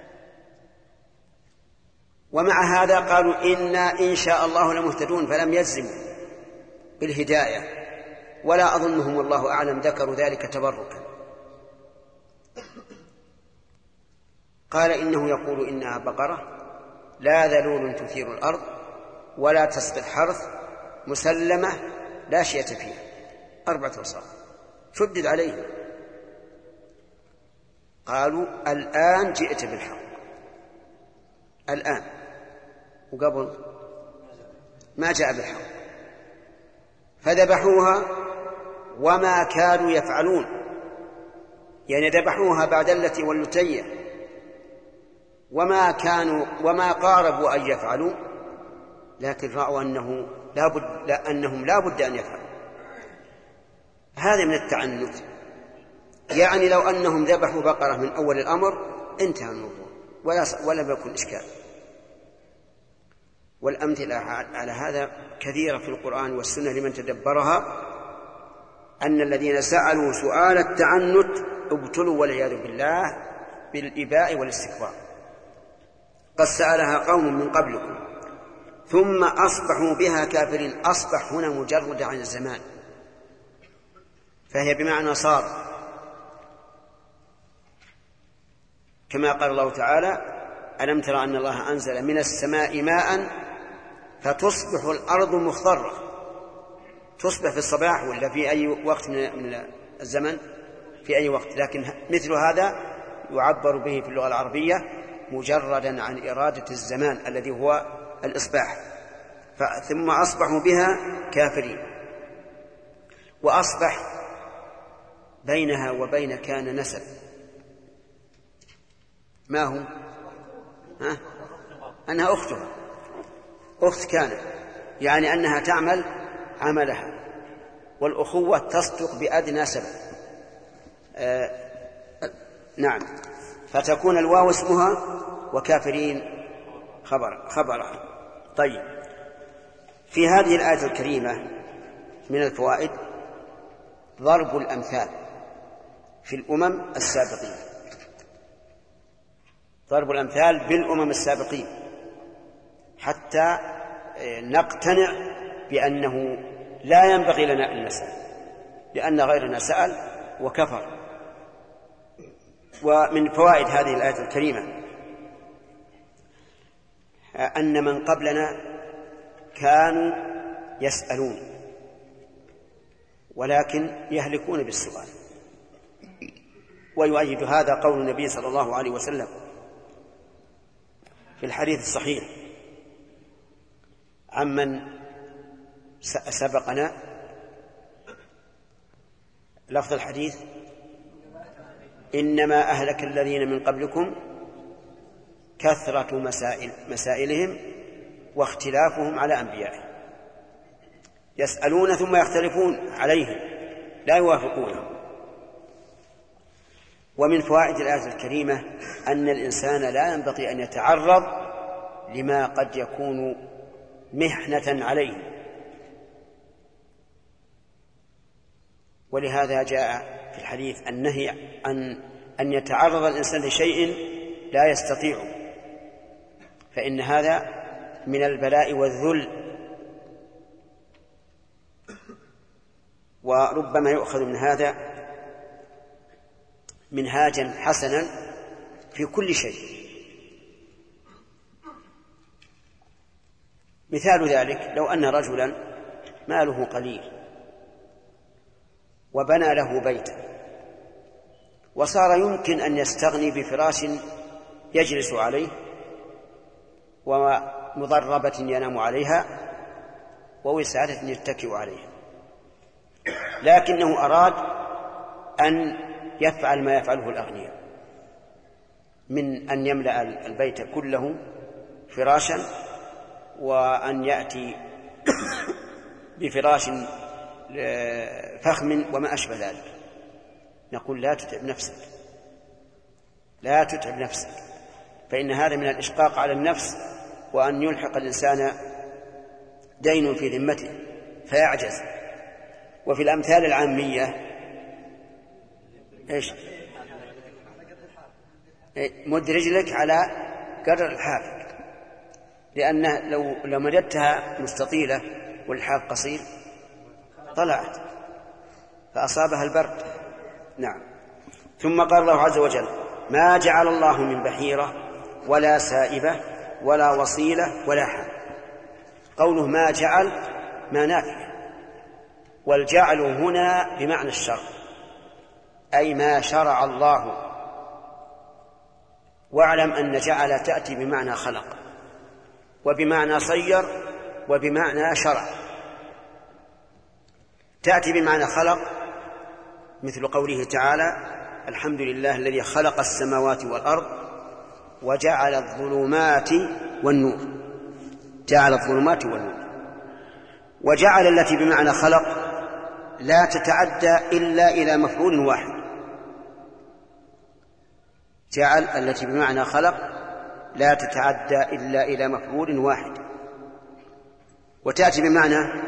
Speaker 10: ومع هذا قالوا إنا إن شاء الله لمهتدون، فلم يجزموا بالهداية، ولا أظنهم والله أعلم ذكروا ذلك تبركا. قال إنه يقول إنها بقرة لا ذلول تثير الأرض ولا تسقي الحرث مسلمة لا شية فيها، أربعة أوصاف شدد عليه. قالوا الآن جئت بالحق، الآن، وقبل ما جاء بالحق. فذبحوها وما كانوا يفعلون، يعني ذبحوها بعد التي واللتية وما كانوا وما قاربوا أن يفعلوا، لكن رأوا أنه لا بد لا أنهم لا بد أن يفعلوا. هذا من التعنت، يعني لو أنهم ذبحوا بقرة من أول الأمر انتهى الموضوع ولا ولا يكون إشكال. والأمثلة على هذا كثيرة في القرآن والسنة لمن تدبرها، أن الذين سألوا سؤال التعنت ابتلوا والعياذ بالله بالإباء والاستكبار. قد سألها قوم من قبلكم ثم أصبحوا بها كافرين. أصبح هنا مجرد عن الزمان، فهي بمعنى صار، كما قال الله تعالى ألم ترى أن الله أنزل من السماء ماء فتصبح الأرض مخضرة. تصبح في الصباح ولا في أي وقت من الزمن، في أي وقت، لكن مثل هذا يعبر به في اللغة العربية مجردا عن إرادة الزمان الذي هو الإصباح. ثم أصبحوا بها كافرين. وأصبح بينها وبين كان نسب، ما هو؟ ها؟ أنها أختها، أخت كانت، يعني أنها تعمل عملها، والأخوة تصدق بأدنى سبب. آه نعم، فتكون الواو اسمها وكافرين خبر خبرها. طيب، في هذه الآية الكريمة من الفوائد ضرب الأمثال في الأمم السابقين، ضرب الأمثال بالأمم السابقين حتى نقتنع بأنه لا ينبغي لنا أن نسأل، لأن غيرنا سأل وكفر. ومن فوائد هذه الآية الكريمة أن من قبلنا كانوا يسألون ولكن يهلكون بالسؤال. ويؤيد هذا قول النبي صلى الله عليه وسلم في الحديث الصحيح عمن سبقنا، لفظ الحديث إنما أهلك الذين من قبلكم كثرة مسائل مسائلهم واختلافهم على أنبيائهم. يسألون ثم يختلفون عليهم لا يوافقونهم. ومن فوائد الآية الكريمة أن الإنسان لا ينبغي أن يتعرض لما قد يكون محنة عليه، ولهذا جاء في الحديث النهي عن أن يتعرض الإنسان لشيء لا يستطيعه، فإن هذا من البلاء والذل، وربما يؤخذ من هذا منهاجا حسنا في كل شيء. مثال ذلك لو أن رجلا ماله قليل وبنى له بيتا وصار يمكن أن يستغني بفراش يجلس عليه ومضربة ينام عليها ووسادة يتكئ عليها، لكنه أراد أن يفعل ما يفعله الأغنياء من أن يملأ البيت كله فراشا وأن يأتي بفراش فخم وما أشبه ذلك. نقول لا تتعب نفسك، لا تتعب نفسك، فإن هذا من الإشقاق على النفس، وأن يلحق الإنسان دين في ذمته فيعجز. وفي الأمثال العامية إيش؟ مد رجلك على قدر الحافك، لأن لو لو مددتها مستطيلة والحاف قصير طلعت فأصابها البرد. نعم. ثم قال الله عز وجل: ما جعل الله من بحيرة ولا سائبة ولا وصيلة ولا حام. قوله ما جعل ما نافع، والجعل هنا بمعنى الشرع، أي ما شرع الله. واعلم أن جعل تأتي بمعنى خلق، وبمعنى صير، وبمعنى شرع. تأتي بمعنى خلق مثل قوله تعالى: الحمد لله الذي خلق السماوات والأرض وجعل الظلمات والنور. جعل الظلمات والنور. وجعل التي بمعنى خلق لا تتعدى إلا إلى مفعول واحد. جعل التي بمعنى خلق لا تتعدى إلا إلى مفعول واحد. وتأتي بمعنى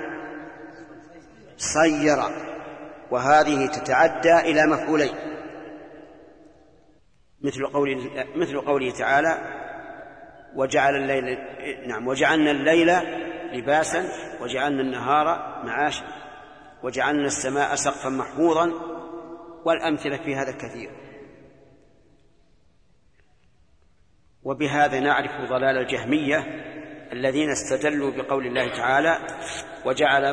Speaker 10: صير، وهذه تتعدى إلى مفعولين، مثل قوله مثل قوله تعالى: وجعل الليل نعم وجعلنا الليل لباسا وجعلنا النهار معاشا وجعلنا السماء سقفا محفوظا. والأمثلة في هذا كثير. وبهذا نعرف ضلال الجهمية الذين استدلوا بقول الله تعالى: وجعل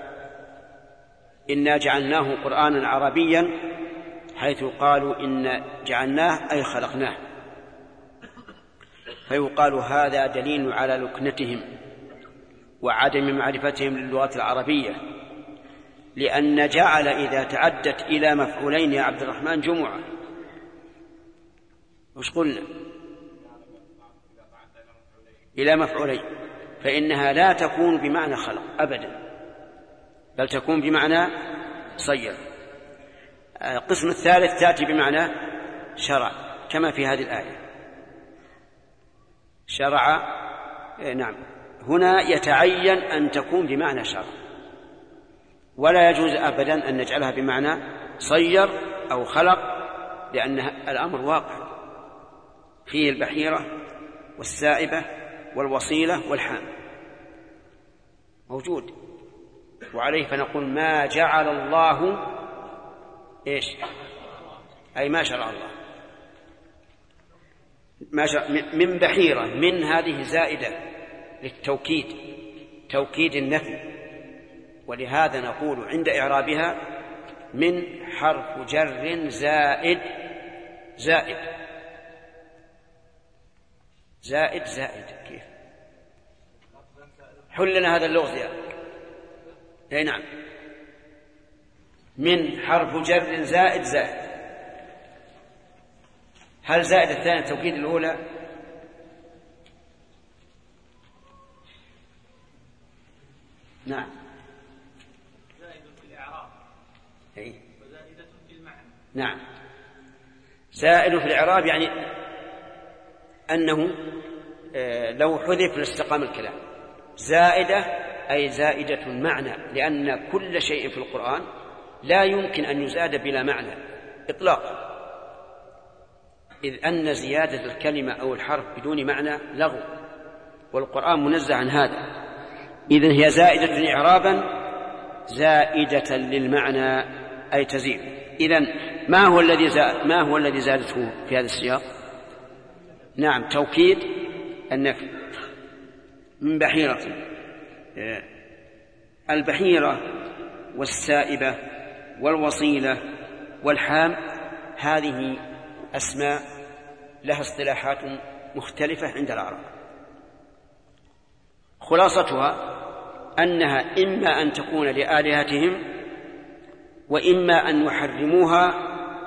Speaker 10: إنا جعلناه قرآنا عربيا، حيث قالوا إن جعلناه أي خلقناه. فيقال هذا دليل على لكنتهم وعدم معرفتهم للغة العربية، لأن جعل إذا تعدت إلى مفعولين يا عبد الرحمن جمعة. وش قلنا؟ إلى مفعولين، فإنها لا تكون بمعنى خلق أبدا، بل تكون بمعنى صير. القسم الثالث تأتي بمعنى شرع، كما في هذه الآية: شرع. نعم. هنا يتعين أن تكون بمعنى شرع، ولا يجوز أبدا أن نجعلها بمعنى صير أو خلق، لأن الأمر واقع فيه البحيرة والسائبة والوصيلة والحام موجود، وعليه فنقول ما جعل الله إيش؟ أي ما شرع الله. ما شرع من بحيرة، من هذه زائدة للتوكيد، توكيد النفي، ولهذا نقول عند إعرابها: من حرف جر زائد زائد زائد زائد. كيف حل لنا هذا اللغز يا أي نعم. من حرف جر زائد زائد. هل زائد الثاني توكيد الأولى؟ نعم.
Speaker 7: زائد في الإعراب
Speaker 10: أي.
Speaker 7: وزائدة في المعنى.
Speaker 10: نعم. زائد في الإعراب يعني أنه لو حذف لاستقام الكلام. زائدة أي زائدة المعنى، لأن كل شيء في القرآن لا يمكن أن يزاد بلا معنى إطلاقا، إذ أن زيادة الكلمة أو الحرف بدون معنى لغو، والقرآن منزه عن هذا. إذن هي زائدة إعرابا زائدة للمعنى أي تزيد. إذن ما هو الذي زاد ما هو الذي زادته في هذا السياق؟ نعم، توكيد النفي. من بحيرة، البحيرة والسائبة والوصيلة والحام هذه أسماء لها اصطلاحات مختلفة عند العرب. خلاصتها أنها إما أن تكون لآلهتهم، وإما أن يحرموها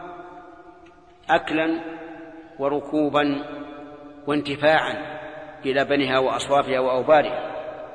Speaker 10: أكلا وركوبا وانتفاعا بلبنها وأصوافها وأوبارها،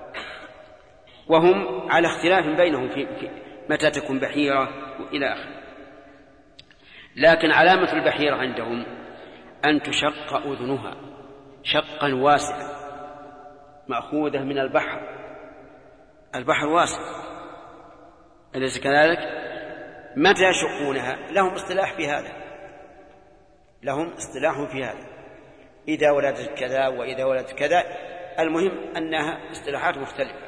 Speaker 10: وهم على اختلاف بينهم في متى تكون بحيرة وإلى آخره. لكن علامة البحيرة عندهم أن تشق أذنها شقا واسعا مأخوذة من البحر، البحر واسع أليس كذلك؟ متى يشقونها؟ لهم اصطلاح في هذا، لهم اصطلاح في هذا، إذا ولدت كذا وإذا ولدت كذا، المهم أنها اصطلاحات مختلفة.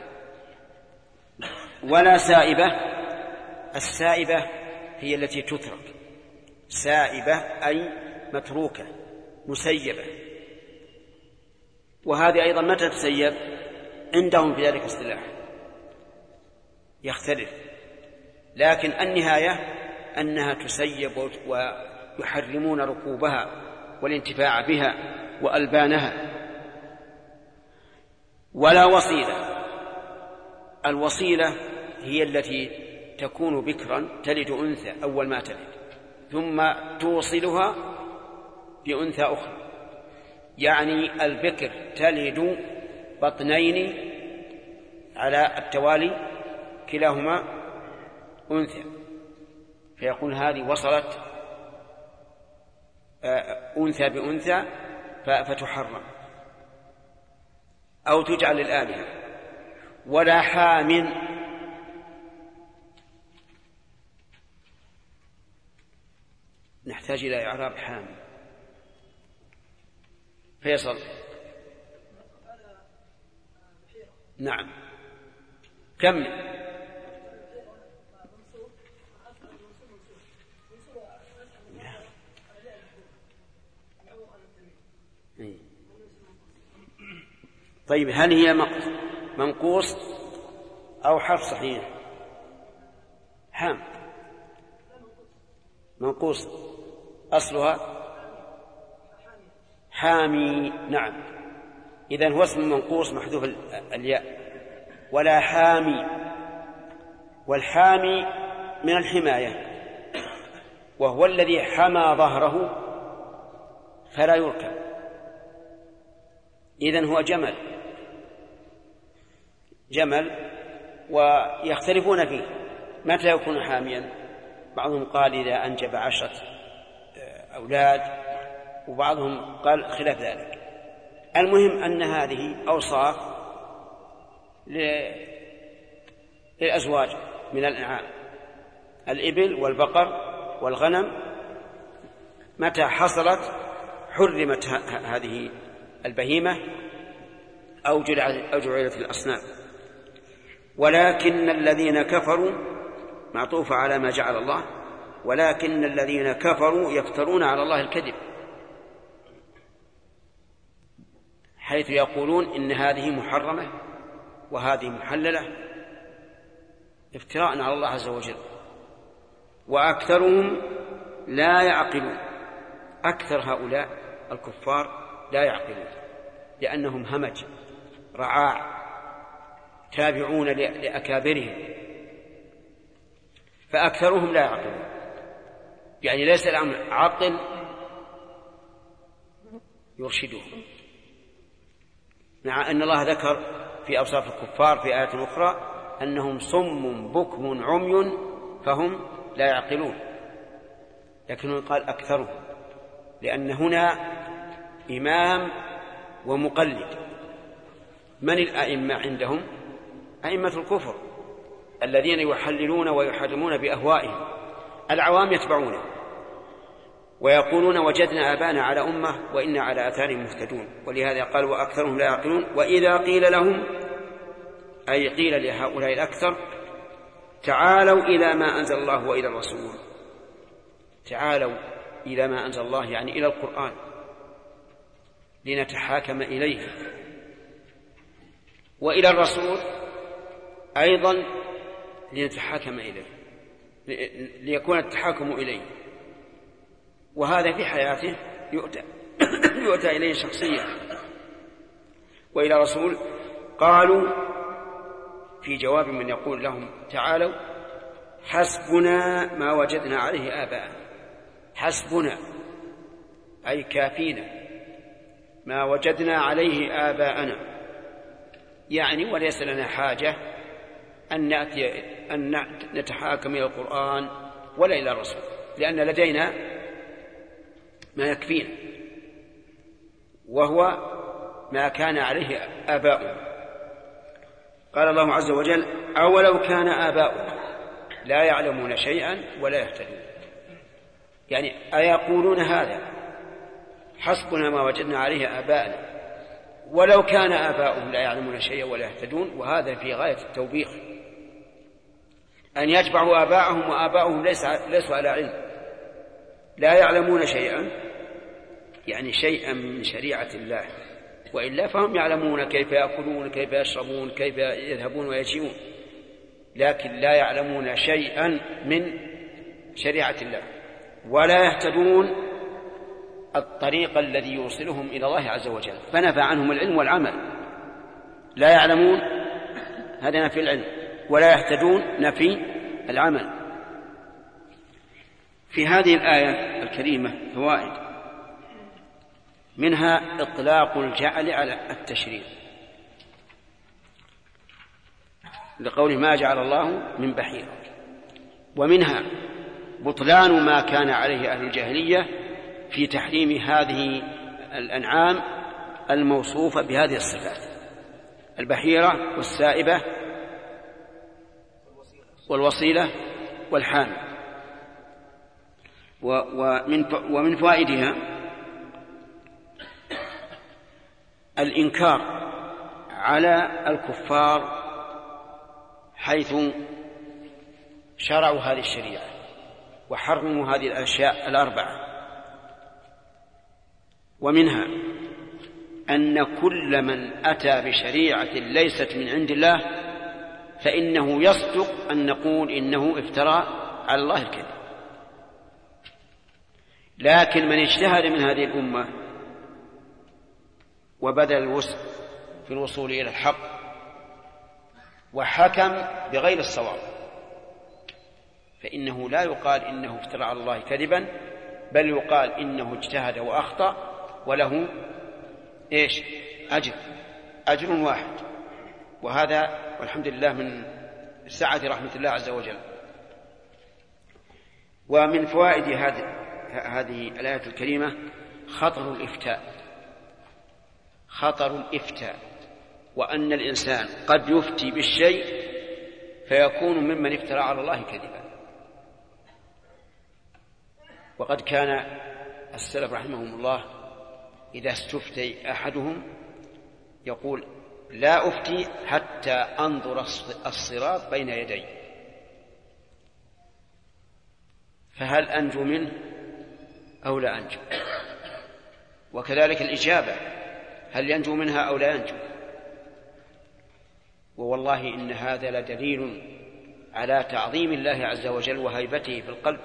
Speaker 10: ولا سائبة، السائبة هي التي تترك، سائبة أي متروكة مسيبة، وهذه أيضا متى تسيب؟ عندهم في ذلك اصطلاح يختلف، لكن النهاية أنها تسيب ويحرمون ركوبها والانتفاع بها وألبانها. ولا وصيلة، الوصيلة هي التي تكون بكرا تلد أنثى أول ما تلد ثم توصلها بأنثى أخرى، يعني البكر تلد بطنين على التوالي كلاهما أنثى، فيقول هذه وصلت أنثى بأنثى فتحرم أو تجعل للآلهة. ولا حامٍ، نحتاج إلى إعراب حامٍ. فيصل. نعم كم؟ طيب هل هي منقوص أو حرف صحيح؟ حام منقوص أصلها حامي. نعم إذن هو اسم منقوص محذوف الياء. ولا حامي، والحامي من الحماية، وهو الذي حمى ظهره فلا يركب، إذن هو جمل جمل ويختلفون فيه متى يكون حاميا. بعضهم قال إذا أنجب عشرة أولاد، وبعضهم قال خلاف ذلك. المهم أن هذه أوصاف للأزواج من الأنعام، الإبل والبقر والغنم، متى حصلت حرمت هذه البهيمة أو جعلت الأصنام. ولكن الذين كفروا، معطوفة على ما جعل الله، ولكن الذين كفروا يفترون على الله الكذب، حيث يقولون إن هذه محرمة وهذه محللة، افتراء على الله عز وجل. وأكثرهم لا يعقلون، أكثر هؤلاء الكفار لا يعقلون، لأنهم همج رعاع تابعون لأكابرهم، فأكثرهم لا يعقلون، يعني ليس الأمر عقل يرشدهم، مع أن الله ذكر في أوصاف الكفار في آيات أخرى أنهم صم بكم عمي فهم لا يعقلون، لكنه قال أكثرهم، لأن هنا إمام ومقلد. من الأئمة عندهم؟ أئمة الكفر الذين يحللون ويحرمون بأهوائهم، العوام يتبعونه ويقولون وجدنا آبانا على أمة وإنا على آثارهم مهتدون. ولهذا قال وأكثرهم لا يعقلون. وإذا قيل لهم، أي قيل لهؤلاء الأكثر، تعالوا إلى ما أنزل الله وإلى الرسول، تعالوا إلى ما أنزل الله يعني إلى القرآن لنتحاكم إليه، وإلى الرسول أيضا لنتحاكم إليه، ليكون التحاكم إليه، وهذا في حياته يؤتى, يؤتى إليه شخصيا. وإلى رسول قالوا في جواب من يقول لهم تعالوا حسبنا ما وجدنا عليه آباءنا، حسبنا أي كافينا ما وجدنا عليه آباءنا، يعني وليس لنا حاجة أن نأتي أن نتحاكم إلى القرآن ولا إلى الرسول، لأن لدينا ما يكفينا، وهو ما كان عليه آباؤنا. قال الله عز وجل: أولو كان آباؤنا لا يعلمون شيئا ولا يهتدون. يعني أيقولون هذا حسبنا ما وجدنا عليه آباءنا ولو كان آباؤهم لا يعلمون شيئا ولا يهتدون؟ وهذا في غاية التوبيخ، أن يتبعوا آباءهم وآباؤهم ليسوا على علم، لا يعلمون شيئا يعني شيئا من شريعة الله، وإلا فهم يعلمون كيف يأكلون، كيف يشربون، كيف يذهبون ويجيئون، لكن لا يعلمون شيئا من شريعة الله، ولا يهتدون الطريق الذي يوصلهم إلى الله عز وجل، فنفى عنهم العلم والعمل. لا يعلمون هذا نفي العلم، ولا يهتدون نفي العمل. في هذه الآية الكريمة فوائد، منها إطلاق الجعل على التشريع لقول ما جعل الله من بحيرة، ومنها بطلان ما كان عليه أهل الجاهلية في تحريم هذه الأنعام الموصوفة بهذه الصفات: البحيرة والسائبة والوصيلة والحامل. ومن فوائدها الإنكار على الكفار حيث شرعوا هذه الشريعة وحرموا هذه الأشياء الأربعة. ومنها أن كل من أتى بشريعة ليست من عند الله فإنه يصدق أن نقول إنه افترى على الله الكذب. لكن من اجتهد من هذه الأمة وبذل الوسع في الوصول إلى الحق وحكم بغير الصواب فإنه لا يقال إنه افترى على الله كذبا، بل يقال إنه اجتهد وأخطأ وله إيش؟ أجر أجر واحد. وهذا والحمد لله من سعة رحمة الله عز وجل. ومن فوائد هذه هذه الآية الكريمة خطر الإفتاء، خطر الإفتاء، وأن الإنسان قد يفتي بالشيء فيكون ممن افترى على الله كذبا. وقد كان السلف رحمهم الله إذا استفتي أحدهم يقول: لا أفتي حتى أنظر الصراط بين يدي، فهل أنجو منه أو لا أنجو؟ وكذلك الإجابة، هل ينجو منها أو لا ينجو؟ ووالله إن هذا لدليل على تعظيم الله عز وجل وهيبته في القلب،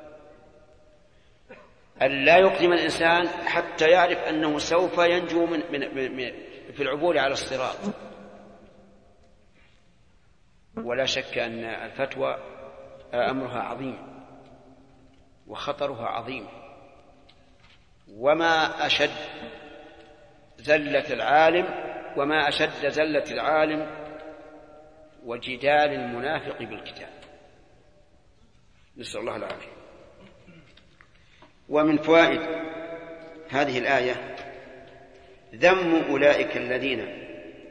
Speaker 10: أن لا يقدم الإنسان حتى يعرف أنه سوف ينجو من, من, من في العبور على الصراط. ولا شك أن الفتوى أمرها عظيم وخطرها عظيم، وما أشد زلة العالم وما أشد زلة العالم وجدال المنافق بالكتاب، نسأل الله العافية. ومن فوائد هذه الآية ذم أولئك الذين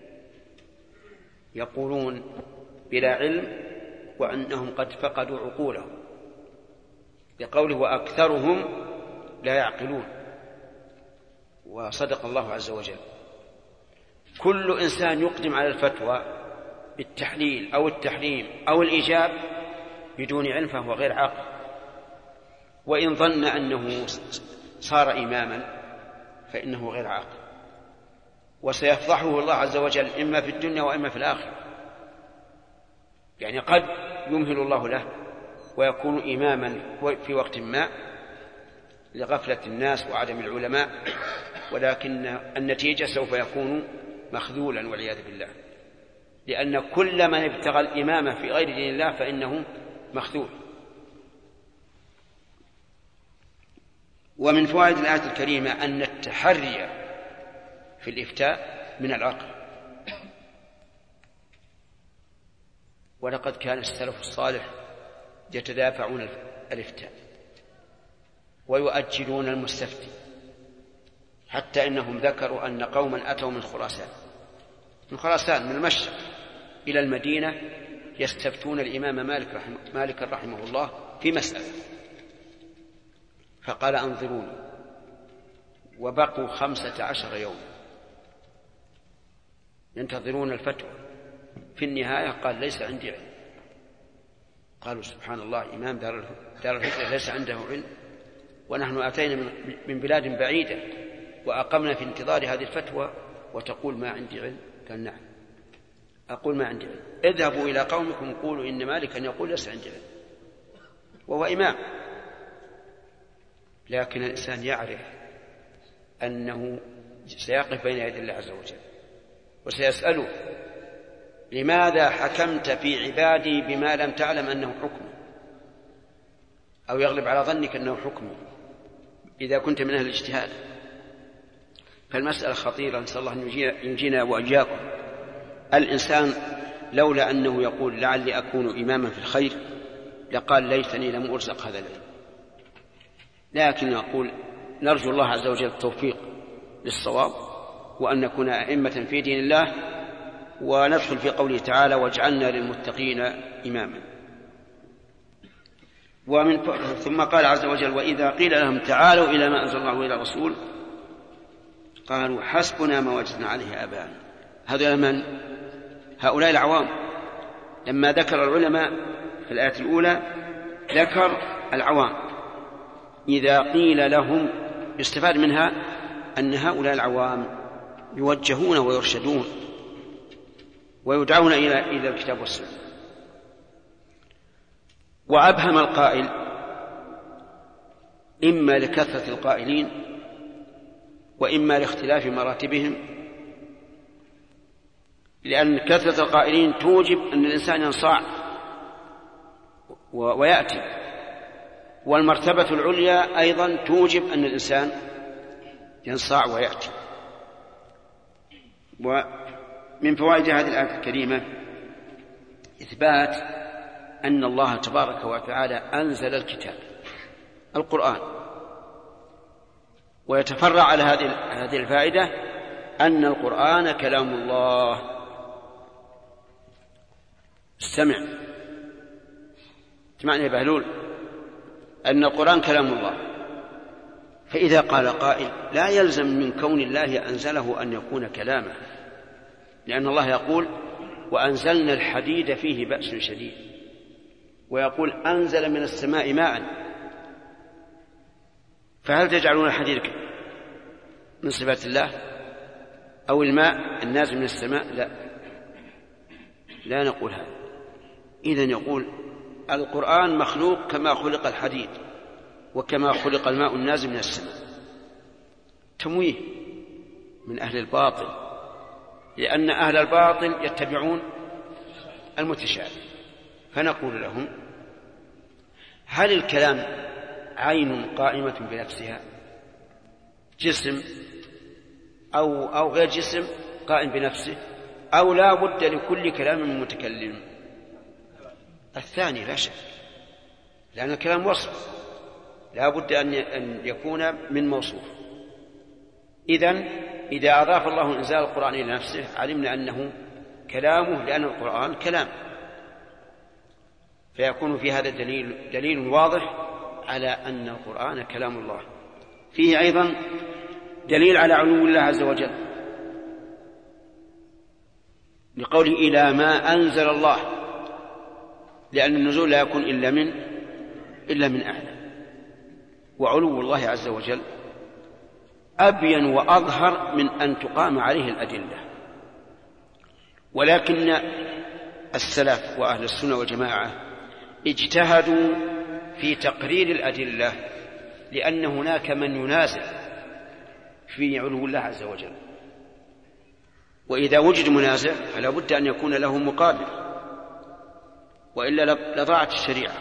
Speaker 10: يقولون بلا علم وأنهم قد فقدوا عقولهم، لقوله وأكثرهم لا يعقلون. وصدق الله عز وجل. كل إنسان يقدم على الفتوى بالتحليل أو التحريم أو الإيجاب بدون علم فهو غير عاقل، وإن ظن أنه صار إماما فإنه غير عاقل، وسيفضحه الله عز وجل إما في الدنيا وإما في الآخرة. يعني قد يمهل الله له ويكون إماما في وقت ما لغفلة الناس وعدم العلماء، ولكن النتيجة سوف يكون مخذولا والعياذ بالله، لأن كل من ابتغى الإمامة في غير دين الله فإنه مخذول. ومن فوائد الآية الكريمة أن التحري في الإفتاء من العقل. ولقد كان السلف الصالح يتدافعون الإفتاء ويؤجلون المستفتي، حتى إنهم ذكروا أن قوما أتوا من خراسان من خراسان من المشرق إلى المدينة يستفتون الإمام مالك رحمه, مالك رحمه الله في مسألة، فقال أنظروني، وبقوا خمسة عشر يوم ينتظرون الفتوى. في النهاية قال ليس عندي علم. قالوا سبحان الله، إمام دار الهجرة ليس عنده علم، ونحن أتينا من بلاد بعيدة وأقمنا في انتظار هذه الفتوى وتقول ما عندي علم؟ قال نعم أقول ما عندي علم. اذهبوا إلى قومكم قولوا إن مالكا يقول ليس عندي علم، وهو إمام. لكن الإنسان يعرف أنه سيقف بين يدي الله عز وجل وسيسأله لماذا حكمت في عبادي بما لم تعلم أنه حكم، أو يغلب على ظنك أنه حكم إذا كنت من أهل الاجتهاد. فالمسألة خطيرة، نسأل الله أن ينجينا وإياكم. الإنسان لولا أنه يقول لعلي أكون إماما في الخير لقال ليتني لم أرزق هذا العلم، لكن نقول نرجو الله عز وجل التوفيق للصواب، وأن نكون أئمة في دين الله، وندخل في قوله تعالى واجعلنا للمتقين إماما. ومن ثم قال عز وجل وإذا قيل لهم تعالوا إلى ما أنزل الله وإلى الرسول قالوا حسبنا ما وجدنا عليه آباءنا. هذا من هؤلاء العوام. لما ذكر العلماء في الآية الأولى ذكر العوام. إذا قيل لهم يستفاد منها أن هؤلاء العوام يوجهون ويرشدون ويدعون إلى إلى الكتاب والسنة. وأبهم القائل إما لكثرة القائلين وإما لاختلاف مراتبهم، لأن كثرة القائلين توجب أن الإنسان ينصاع ويأتي، والمرتبة العليا أيضا توجب أن الإنسان ينصاع ويأتي. ومن فوائد هذه الآية الكريمة إثبات أن الله تبارك وتعالى أنزل الكتاب القرآن، ويتفرع على هذه الفائدة أن القرآن كلام الله. استمع اسمعني يا بهلول، أن القرآن كلام الله. فإذا قال قائل لا يلزم من كون الله أنزله أن يكون كلامه، لأن الله يقول وأنزلنا الحديد فيه بأس شديد، ويقول أنزل من السماء ماء، فهل تجعلون الحديد من صفات الله أو الماء النازل من السماء؟ لا لا نقول هذا. إذن يقول القرآن مخلوق كما خلق الحديد وكما خلق الماء النازل من السماء. تمويه من أهل الباطل، لأن أهل الباطل يتبعون المتشابه. فنقول لهم هل الكلام عين قائمة بنفسها، جسم أو, أو غير جسم قائم بنفسه، أو لا بد لكل كلام من متكلم؟ الثاني لا شك، لأن الكلام وصف لا بد أن يكون من موصوف. إذن إذا أضاف الله إنزال القرآن إلى نفسه علمنا أنه كلامه، لأن القرآن كلام، فيكون في هذا دليل دليل واضح على أن القرآن كلام الله. فيه أيضا دليل على علو الله عز وجل لقوله إلى ما أنزل الله، لأن النزول لا يكون إلا من إلا من أعلى. وعلو الله عز وجل أبين وأظهر من أن تقام عليه الأدلة. ولكن السلف وأهل السنة والجماعة اجتهدوا في تقرير الأدلة، لأن هناك من ينازع في علو الله عز وجل، وإذا وجد منازع فلا بد أن يكون له مقابل، وإلا لضاعت الشريعة.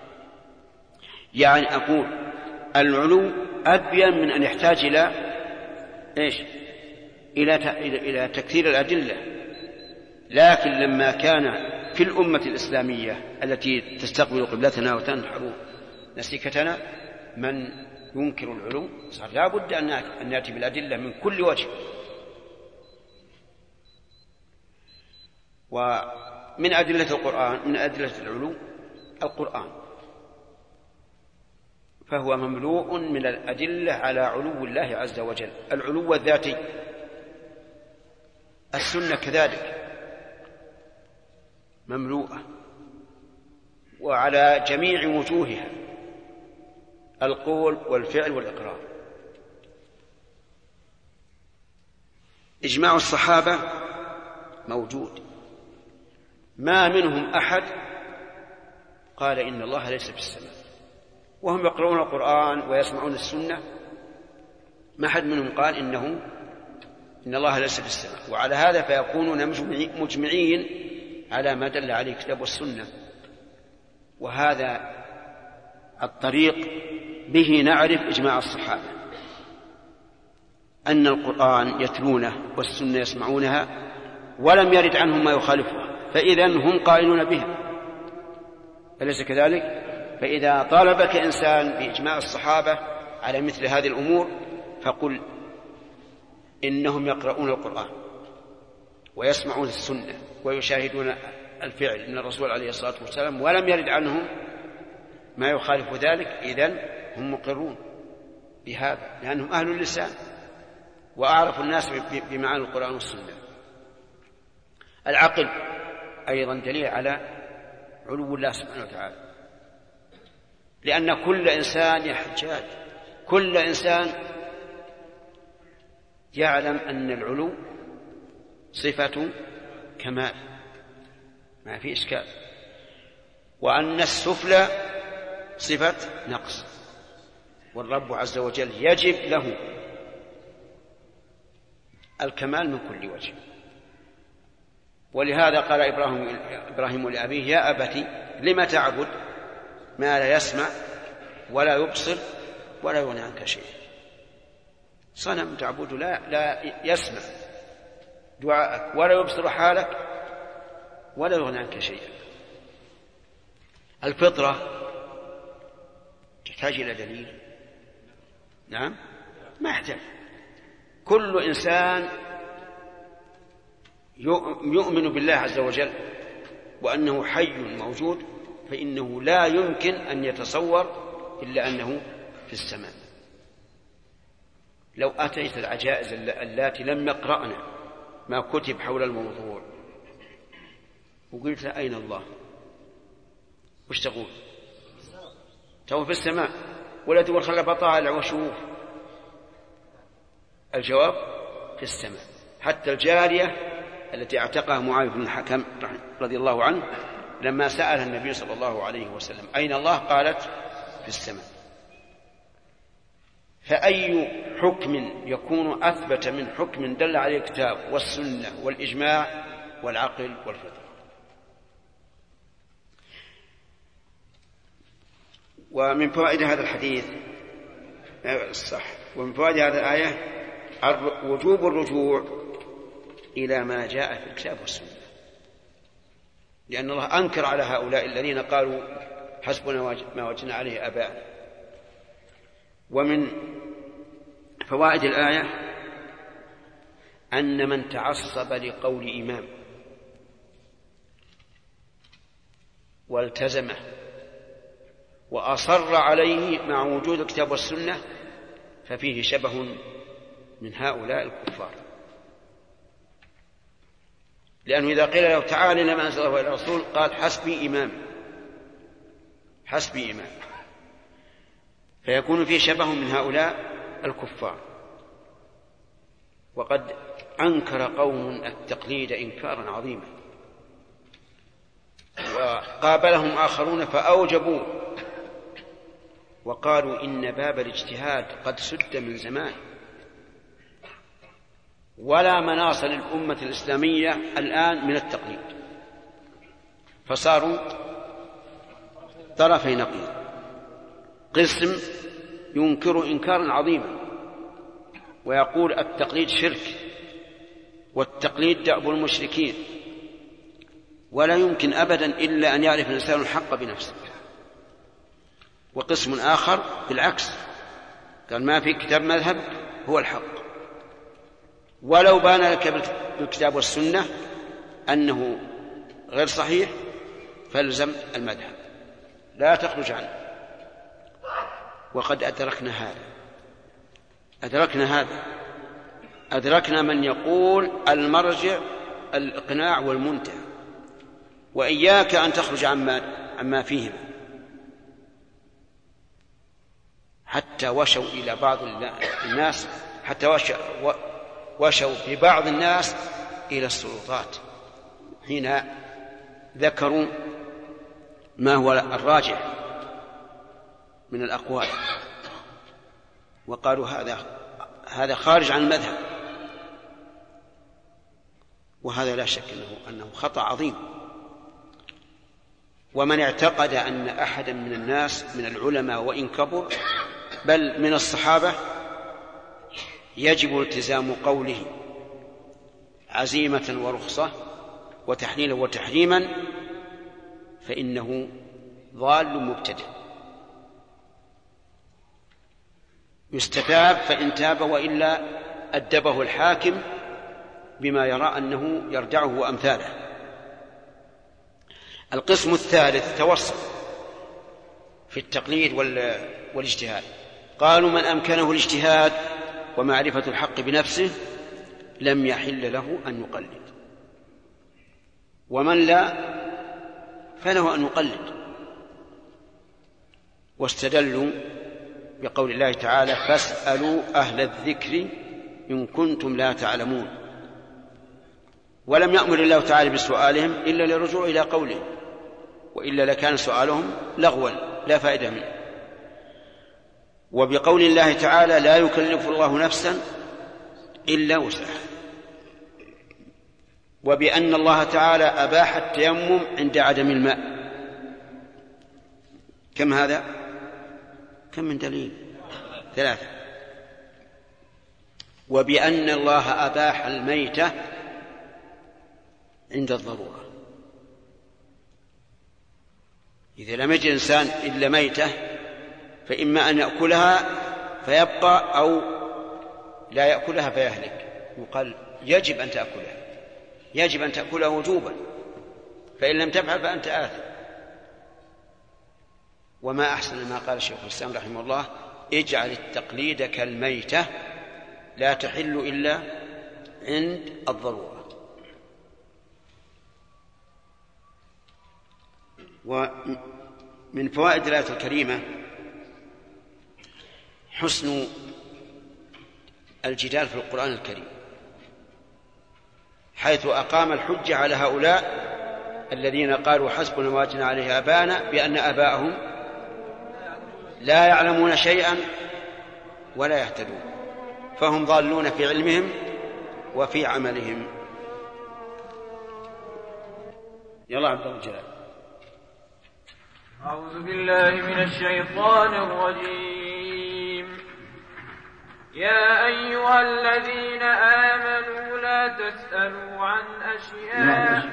Speaker 10: يعني أقول العلو أبين من أن يحتاج إلى إيش؟ إلى إلى تكثير الأدلة. لكن لما كان في الأمة الإسلامية التي تستقبل قبلتنا وتنحر نسيكتنا من ينكر العلو صار لا بد أن نأتي بالأدلة من كل وجه. ومن أدلة القرآن من أدلة العلو القرآن، فهو مملوء من الأدلة على علو الله عز وجل، العلو الذاتي. السنة كذلك مملوءة وعلى جميع وجوهها، القول والفعل والإقرار. إجماع الصحابة موجود، ما منهم أحد قال إن الله ليس في السماء، وهم يقرؤون القرآن ويسمعون السنة، ما أحد منهم قال إنه إن الله ليس في السماء. وعلى هذا فيكونون مجمعين على ما دل عليه الكتاب والسنة. وهذا الطريق به نعرف إجماع الصحابة، أن القرآن يتلونه والسنة يسمعونها ولم يرد عنهم ما يخالفها، فإذن هم قائلون بها، أليس كذلك؟ فإذا طالبك إنسان بإجماع الصحابة على مثل هذه الأمور فقل إنهم يقرؤون القرآن ويسمعون السنة ويشاهدون الفعل من الرسول عليه الصلاة والسلام ولم يرد عنهم ما يخالف ذلك، إذن هم مقرون بهذا، لأنهم أهل اللسان وأعرف الناس بمعاني القرآن والسنة. العقل أيضا دليل على علو الله سبحانه وتعالى، لأن كل إنسان يحتاج، كل إنسان يعلم أن العلو صفة كمال ما في إشكال، وأن السفلى صفة نقص، والرب عز وجل يجب له الكمال من كل وجه. ولهذا قال إبراهيم, إبراهيم لأبيه يا أبتي لم تعبد ما لا يسمع ولا يبصر ولا يغني عنك شيء. صنم تعبد لا, لا يسمع دعاءك ولا يبصر حالك ولا يغني عنك شيئا. الفطرة تحتاج إلى دليل؟ نعم ما يحتاج. كل إنسان يؤمن بالله عز وجل وأنه حي موجود، فإنه لا يمكن أن يتصور إلا أنه في السماء. لو أتيت العجائز التي لم يقرأنا ما كتب حول الموضوع وقلت له أين الله؟ وش تقول؟ تو في السماء، ولا تقول خلى بطالع وشوف. الجواب في السماء. حتى الجارية التي اعتقها معاوية بن الحكم رضي الله عنه لما سأل النبي صلى الله عليه وسلم أين الله؟ قالت في السماء. فأي حكم يكون أثبت من حكم دل عليه الكتاب والسنة والإجماع والعقل والفطرة؟ ومن فوائد هذا الحديث الصح ومن فوائد هذه الآية وجوب الرجوع إلى ما جاء في الكتاب والسنة، لأن الله أنكر على هؤلاء الذين قالوا حسبنا ما وجدنا عليه آباءنا. ومن فوائد الآية أن من تعصب لقول إمام والتزمه وأصر عليه مع وجود الكتاب والسنة ففيه شبه من هؤلاء الكفار، لأنه إذا قيل له تعالى لما أنزل الله إلى الرسول قال حسبي إمام حسبي إمام، فيكون فيه شبه من هؤلاء الكفار. وقد أنكر قوم التقليد إنكارا عظيما، وقابلهم آخرون فأوجبوا وقالوا إن باب الاجتهاد قد سد من زمان، ولا مناص للأمة الإسلامية الآن من التقليد، فصاروا طرفي نقيض. قسم ينكر إنكارا عظيما ويقول التقليد شرك والتقليد دأب المشركين، ولا يمكن أبدا إلا أن يعرف الإنسان الحق بنفسه. وقسم آخر بالعكس قال ما في كتاب مذهب هو الحق، ولو بان لك بالكتاب والسنة أنه غير صحيح فالزم المذهب لا تخرج عنه. وقد أدركنا هذا أدركنا هذا أدركنا من يقول المرجع الإقناع والمنتهى، وإياك أن تخرج عما, عما فيهما، حتى وشوا إلى بعض الناس حتى وشوا, وشوا ببعض الناس إلى السلطات حين ذكروا ما هو الراجح من الأقوال، وقالوا هذا هذا خارج عن المذهب، وهذا لا شك أنه, أنه خطأ عظيم. ومن اعتقد أن أحدا من الناس من العلماء وإن كبر بل من الصحابة يجب التزام قوله عزيمة ورخصة وتحليلا وتحريما فإنه ضال مبتدع، يستتاب فإن تاب، وإلا أدبه الحاكم بما يرى أنه يردعه وأمثاله. القسم الثالث توسط في التقليد والاجتهاد. قالوا من أمكنه الاجتهاد ومعرفة الحق بنفسه لم يحل له أن يقلد، ومن لا فله أن يقلد. واستدلوا بقول الله تعالى فاسألوا أهل الذكر إن كنتم لا تعلمون، ولم يأمر الله تعالى بسؤالهم إلا للرجوع إلى قوله، وإلا لكان سؤالهم لغوا لا فائدة منه. وبقول الله تعالى لا يكلف الله نفسا إلا وسعها، وبأن الله تعالى أباح التيمم عند عدم الماء. كم هذا؟ كم من دليل؟ ثلاثة. وبأن الله أباح الميتة عند الضرورة، إذا لم يجد إنسان إلا ميتة فإما أن يأكلها فيبقى أو لا يأكلها فيهلك، يقال يجب أن تأكلها، يجب أن تأكلها وجوبا، فإن لم تفعل فأنت آثم. وما أحسن ما قال الشيخ الإسلام رحمه الله اجعل التقليد كالميتة لا تحل إلا عند الضرورة. ومن فوائد الآية الكريمة حسن الجدال في القرآن الكريم، حيث أقام الحجة على هؤلاء الذين قالوا حسبنا ما وجدنا عليه آباءنا بأن آباءهم لا يعلمون شيئا ولا يهتدون، فهم ضالون في علمهم وفي عملهم. يلا عبد الله الجلال.
Speaker 6: أعوذ بالله من الشيطان الرجيم. يا أيها الذين آمنوا لا تسألوا عن أشياء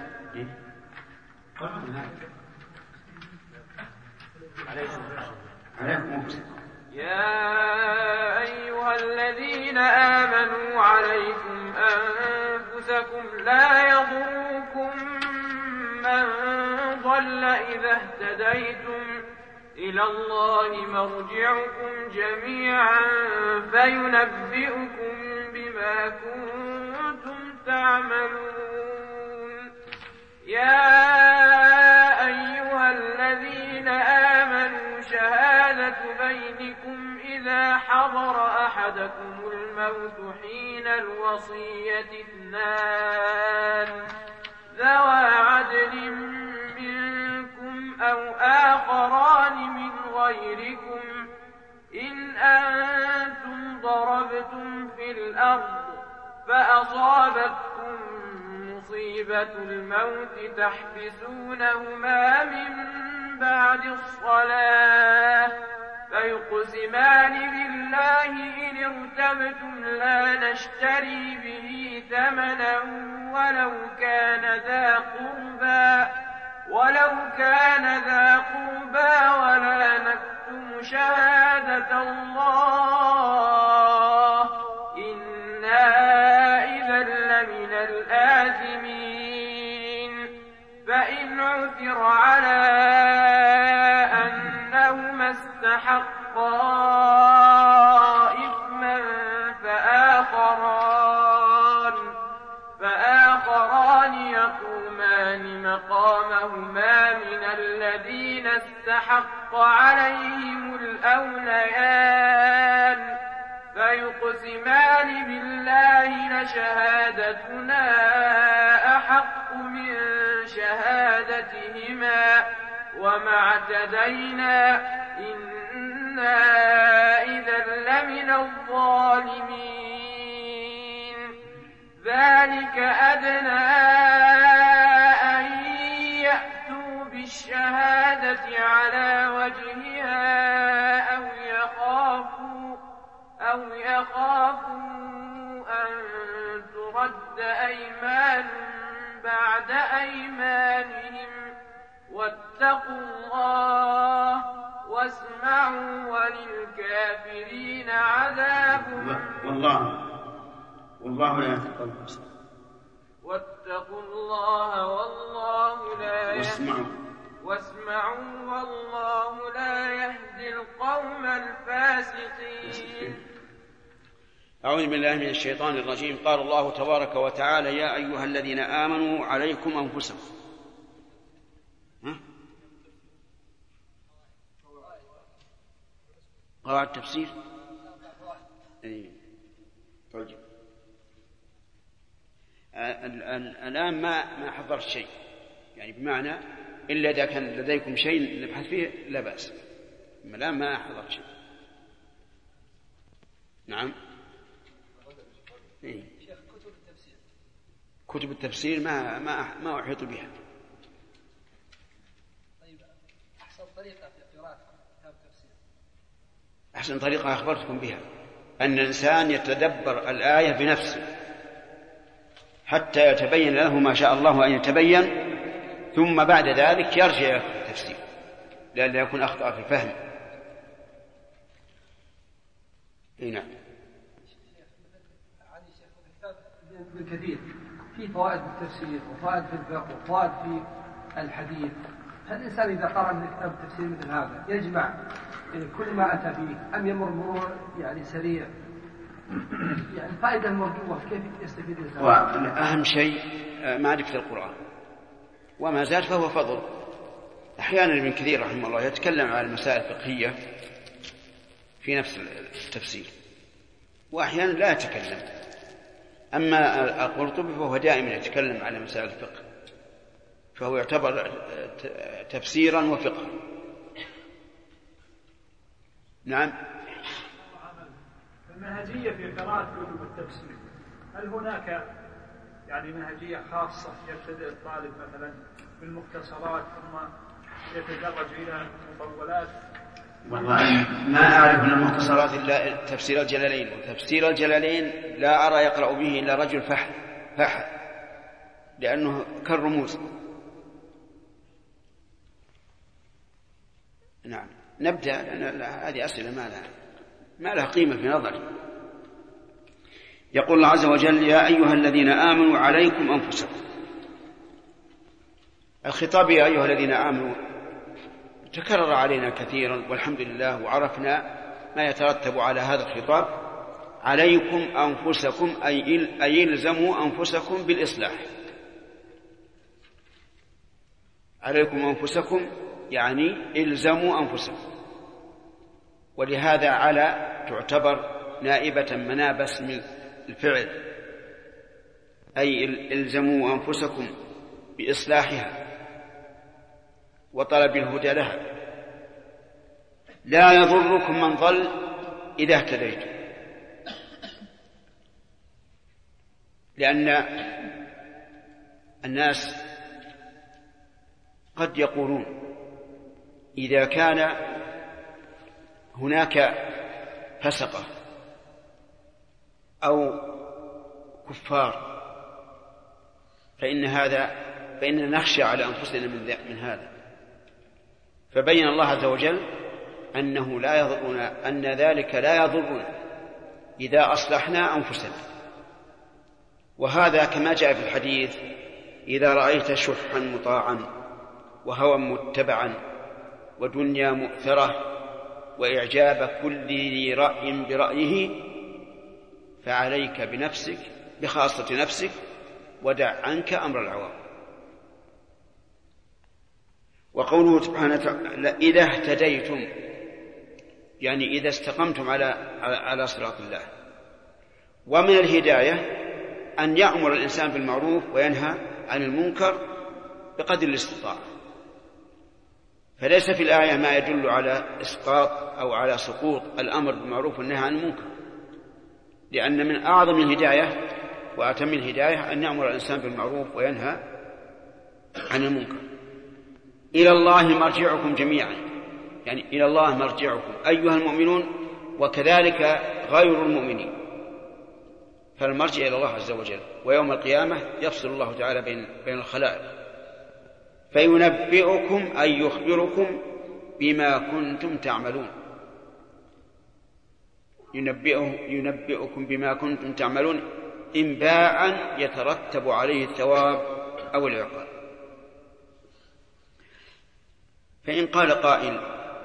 Speaker 6: يا أيها الذين آمنوا عليكم أنفسكم لا يضركم من ضل إذا اهتديتم إلى الله مرجعكم جميعا فينبئكم بما كنتم تعملون. يا أيها الذين آمنوا شهادة بينكم إذا حضر أحدكم الموت حين الوصية اثنان ذوى عدل منكم أو آخران من غيركم إن أنتم ضربتم في الأرض فأصابتكم مصيبة الموت تحبسونهما من بعد الصلاة فيقسمان بالله إن ارتبتم لا نشتري به ثمنا ولو كان ذا قربى ولو كان ذا قربى ولا نكتم شهادة الله إنا إذا لمن الآثمين فإن عثر على أنهما استحقا إثما فآخران فآخران يقومان مقامهما من الذين استحق عليهم الأوليان فيقسمان بالله لشهادتنا أحق من شهادتهما وما اعتدينا إنا إذا لمن الظالمين ذلك أدنى أن يأتوا بالشهادة على وجهها أو يخافوا أو يخافوا أن ترد أيمان بعد أيمانهم واتقوا الله واسمعوا وللكافرين عذاب
Speaker 10: والله والله لا يهدي القوم
Speaker 6: واتقوا الله والله لا
Speaker 10: واسمعوا
Speaker 6: يهدي واسمعوا والله لا يهدي القوم الفاسقين.
Speaker 10: أعوذ بالله من الشيطان الرجيم. قال الله تبارك وتعالى يا أيها الذين آمنوا عليكم أنفسكم. ها؟ قواعد التفسير إيه. طيب. الآن ما ما حضرت شيء يعني بمعنى إلا إذا كان لديكم شيء نبحث فيه لا بأس. الآن ما حضرت شيء. نعم. إيه.
Speaker 3: شيخ كتب التفسير
Speaker 10: كتب التفسير ما ما ما أحيط بها.
Speaker 3: طيب أحسن طريقة في قراءة كتاب التفسير
Speaker 10: أحسن طريقة أخبرتكم بها أن الإنسان يتدبر الآية بنفسه حتى يتبين له ما شاء الله أن يتبين ثم بعد ذلك يرجع إلى التفسير لئلا يكون أخطأ في الفهم. إيه نعم.
Speaker 3: ابن كثير في فوائد في التفسير وفوائد في الفقه وفوائد في الحديث. هل الإنسان إذا قرأ من كتاب التفسير مثل هذا يجمع يعني كل ما أتى فيه أم يمر مرور يعني سريع يعني الفائدة المرجوة كيف يستفيد الإنسان؟
Speaker 10: وأهم شيء معرفة القرآن وما زاد فهو فضل. أحيانا ابن كثير رحمه الله يتكلم عن المسائل الفقهية في نفس التفسير وأحيانا لا يتكلم. أما القرطبي فهو دائما يتكلم على مسائل الفقه فهو يعتبر تفسيرا وفقها.
Speaker 9: نعم. المنهجية في قراءة كتب التفسير هل هناك يعني منهجية خاصة يبتدئ الطالب مثلا بالمختصرات ثم يتدرج إلى المطولات؟
Speaker 10: والله ما أعرف من المختصرات إلا تفسير الجلالين وتفسير الجلالين لا أرى يقرأ به إلا رجل فحل فحل لأنه كالرموز. نعم نبدأ لأن هذه أسئلة ما لها ما لها قيمة في نظري. يقول الله عز وجل يا أيها الذين آمنوا عليكم أنفسكم. الخطاب يا أيها الذين آمنوا تكرر علينا كثيرا والحمد لله وعرفنا ما يترتب على هذا الخطاب. عليكم أنفسكم أي إلزموا أنفسكم بالإصلاح. عليكم أنفسكم يعني إلزموا أنفسكم ولهذا على تعتبر نائبة مناب اسم الفعل أي إلزموا أنفسكم بإصلاحها وطلب الهدى لها. لا يضركم من ضل إذا اهتديتم لأن الناس قد يقولون إذا كان هناك فسقة أو كفار فإن هذا فإننا نخشى على أنفسنا من, من هذا. فبين الله عز وجل أنه لا يضرنا، أن ذلك لا يضرنا إذا أصلحنا أنفسنا. وهذا كما جاء في الحديث: إذا رأيت شحا مطاعا وهوى متبعا ودنيا مؤثرة وإعجاب كل ذي رأي برأيه فعليك بنفسك بخاصة نفسك ودع عنك أمر العوام. وقوله سبحانه وتعالى: إذا اهتديتم، يعني إذا استقمتم على على صراط الله. ومن الهداية أن يأمر الإنسان بالمعروف وينهى عن المنكر بقدر الاستطاعة. فليس في الآية ما يدل على إسقاط أو على سقوط الأمر بالمعروف والنهي عن المنكر، لأن من أعظم الهداية وأتم الهداية أن يأمر الإنسان بالمعروف وينهى عن المنكر. إلى الله مرجعكم جميعا، يعني إلى الله مرجعكم أيها المؤمنون وكذلك غير المؤمنين، فالمرجع إلى الله عز وجل. ويوم القيامة يفصل الله تعالى بين بين الخلائق فينبئكم أي يخبركم بما كنتم تعملون. ينبئكم بما كنتم تعملون إنباء يترتب عليه الثواب أو العقاب. فإن قال قائل: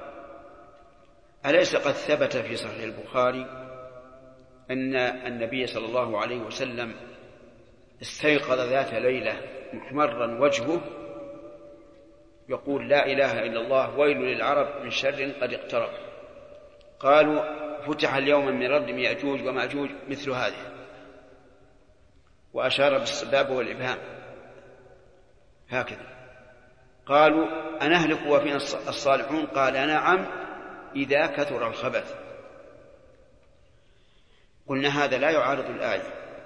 Speaker 10: أليس قد ثبت في صحيح البخاري أن النبي صلى الله عليه وسلم استيقظ ذات ليلة محمرا وجهه يقول: لا إله إلا الله، ويل للعرب من شر قد اقترب. قالوا: فتح اليوم من ردم يأجوج ومأجوج مثل هذه، وأشار بالسباب والإبهام هكذا. قالوا: أنهلك وفينا الصالحون؟ قال: نعم إذا كثر الخبث. قلنا هذا لا يعارض الآية،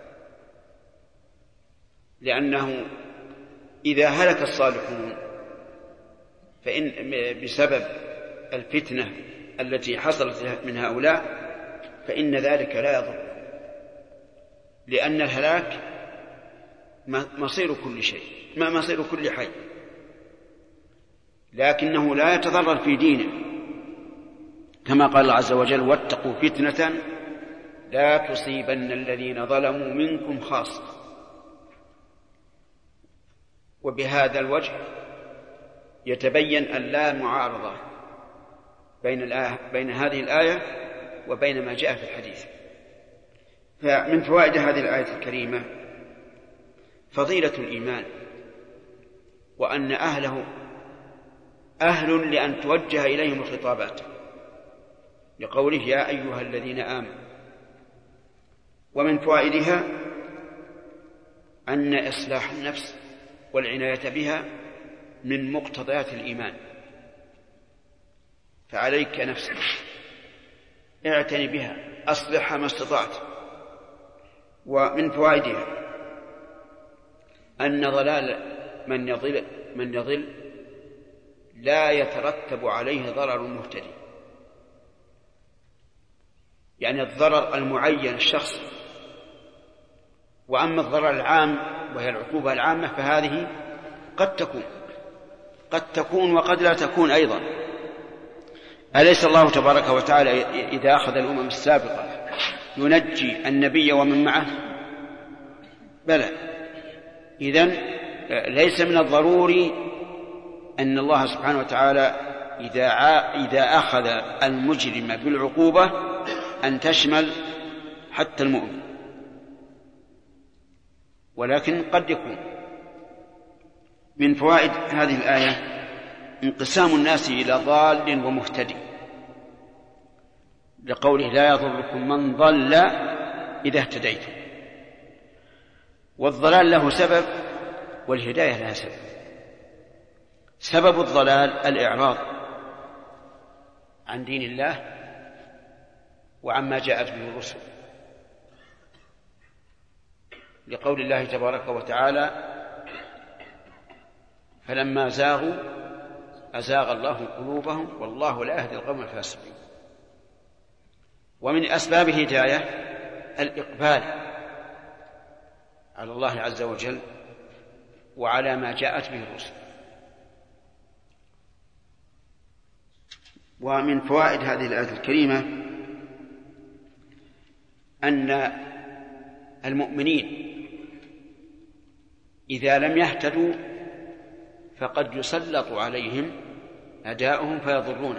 Speaker 10: لأنه إذا هلك الصالحون فإن بسبب الفتنة التي حصلت من هؤلاء فإن ذلك لا يضر، لأن الهلاك مصير كل شيء، ما مصير كل حي، لكنه لا يتضرر في دينه، كما قال الله عز وجل: واتقوا فتنة لا تصيبن الذين ظلموا منكم خاصة. وبهذا الوجه يتبين أن لا معارضة بين الآية بين هذه الآية وبين ما جاء في الحديث. فمن فوائد هذه الآية الكريمة فضيلة الإيمان، وأن أهله أهل لأن توجه إليهم الخطابات، لقوله: يا أيها الذين آمنوا. ومن فوائدها أن إصلاح النفس والعناية بها من مقتضيات الإيمان، فعليك نفسك اعتني بها، أصلحها ما استطعت. ومن فوائدها أن ضلال من يضل من يضل لا يترتب عليه ضرر المهتدي، يعني الضرر المعين الشخص. وأما الضرر العام وهي العقوبة العامة فهذه قد تكون قد تكون وقد لا تكون أيضا. أليس الله تبارك وتعالى إذا أخذ الأمم السابقة ينجي النبي ومن معه؟ بلى. إذن ليس من الضروري أن الله سبحانه وتعالى إذا إذا أخذ المجرم بالعقوبة أن تشمل حتى المؤمن، ولكن قد يكون. من فوائد هذه الآية انقسام الناس إلى ضال ومهتدي، لقوله: لا يضركم من ضل إذا اهتديتم. والضلال له سبب والهداية لها سبب. سبب الضلال الإعراض عن دين الله وعما جاءت به الرسل، لقول الله تبارك وتعالى: فلما زاغوا أزاغ الله قلوبهم والله لا يهدي القوم الفاسقين. ومن أسباب الهداية الإقبال على الله عز وجل وعلى ما جاءت به الرسل. ومن فوائد هذه الآية الكريمة أن المؤمنين إذا لم يهتدوا فقد يسلط عليهم أعداؤهم فيضرونه،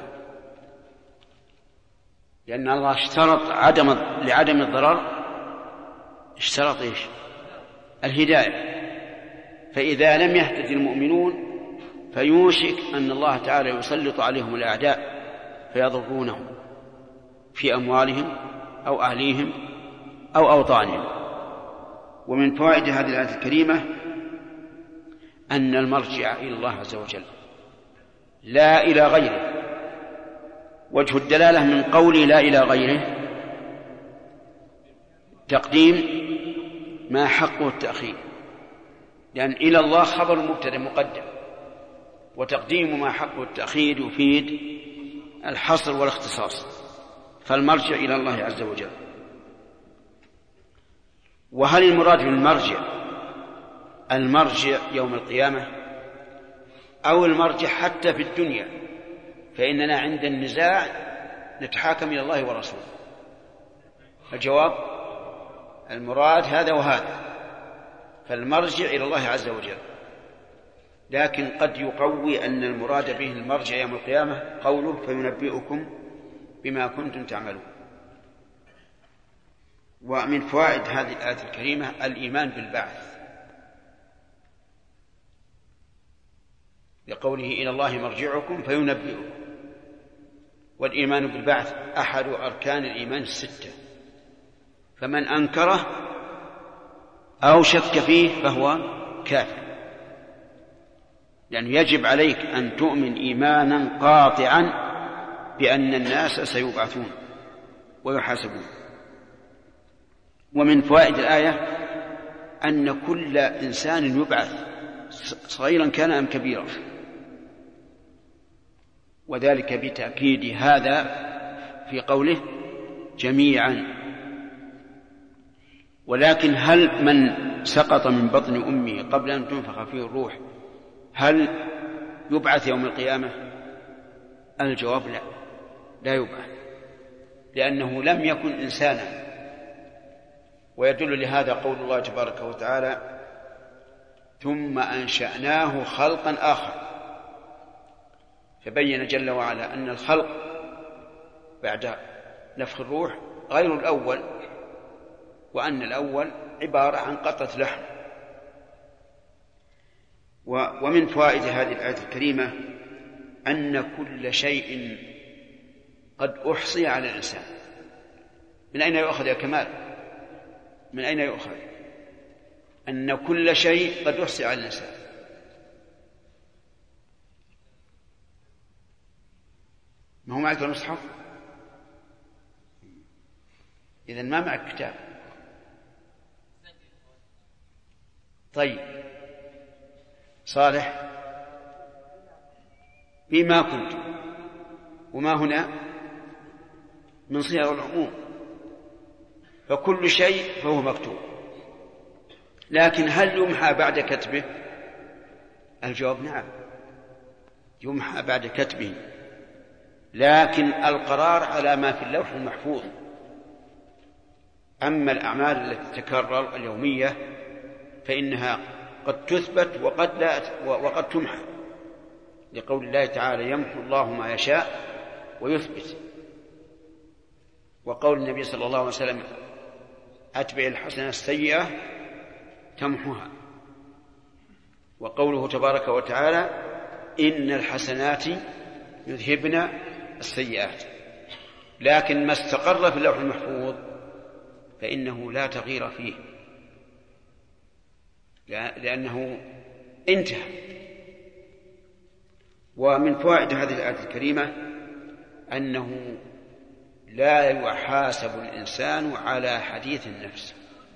Speaker 10: لأن الله اشترط عدم لعدم الضرر اشترط إيش؟ الهداية. فإذا لم يهتدي المؤمنون فيوشك أن الله تعالى يسلط عليهم الأعداء فيضرونهم في أموالهم أو أهليهم أو أوطانهم. ومن فوائد هذه الآية الكريمة أن المرجع إلى الله عز وجل لا إلى غيره. وجه الدلالة من قول لا إلى غيره تقديم ما حقه التأخير، لأن إلى الله خبر مبتدأ مقدم، وتقديم ما حقه التأخير يفيد الحصر والاختصاص، فالمرجع إلى الله عز وجل. وهل المراد بالمرجع المرجع يوم القيامة أو المرجع حتى في الدنيا؟ فإننا عند النزاع نتحاكم إلى الله ورسوله. الجواب المراد هذا وهذا، فالمرجع إلى الله عز وجل. لكن قد يقوي أن المراد به المرجع يوم القيامة قوله فينبئكم بما كنتم تعملون. ومن فوائد هذه الآية الكريمة الإيمان بالبعث، لقوله إلى الله مرجعكم فينبئكم. والإيمان بالبعث أحد أركان الإيمان الستة، فمن أنكره أو شك فيه فهو كافر، يعني يجب عليك أن تؤمن إيمانا قاطعا بأن الناس سيبعثون ويحاسبون. ومن فوائد الآية أن كل إنسان يبعث صغيرا كان أم كبيرا، وذلك بتأكيد هذا في قوله جميعا. ولكن هل من سقط من بطن أمه قبل أن تنفخ فيه الروح هل يبعث يوم القيامة؟ الجواب لا، لا يبعث، لأنه لم يكن إنسانا. ويدل لهذا قول الله تبارك وتعالى ثم أنشأناه خلقا آخر، فبين جل وعلا أن الخلق بعد نفخ الروح غير الأول، وأن الأول عبارة عن قطعة لحم. ومن فوائد هذه الآية الكريمة أن كل شيء قد أحصي على الإنسان. من أين يؤخذ يا كمال؟ من أين يؤخذ أن كل شيء قد أحصي على الإنسان؟ ما هو معك المصحف؟ إذن ما معك كتاب. طيب صالح بما كنت، وما هنا من صيغ العموم، فكل شيء فهو مكتوب. لكن هل يمحى بعد كتبه؟ الجواب نعم، يمحى بعد كتبه، لكن القرار على ما في اللوح المحفوظ. أما الأعمال التي تكرر اليومية فإنها قد تثبت وقد لا وقد تمحى، لقول الله تعالى يمحو الله ما يشاء ويثبت، وقول النبي صلى الله عليه وسلم أتبع الحسنة السيئة تمحوها، وقوله تبارك وتعالى إن الحسنات يذهبن السيئات. لكن ما استقر في اللوح المحفوظ فإنه لا تغيير فيه، لأنه انتهى. ومن فوائد هذه الآية الكريمة أنه لا يحاسب الإنسان على حديث النفس،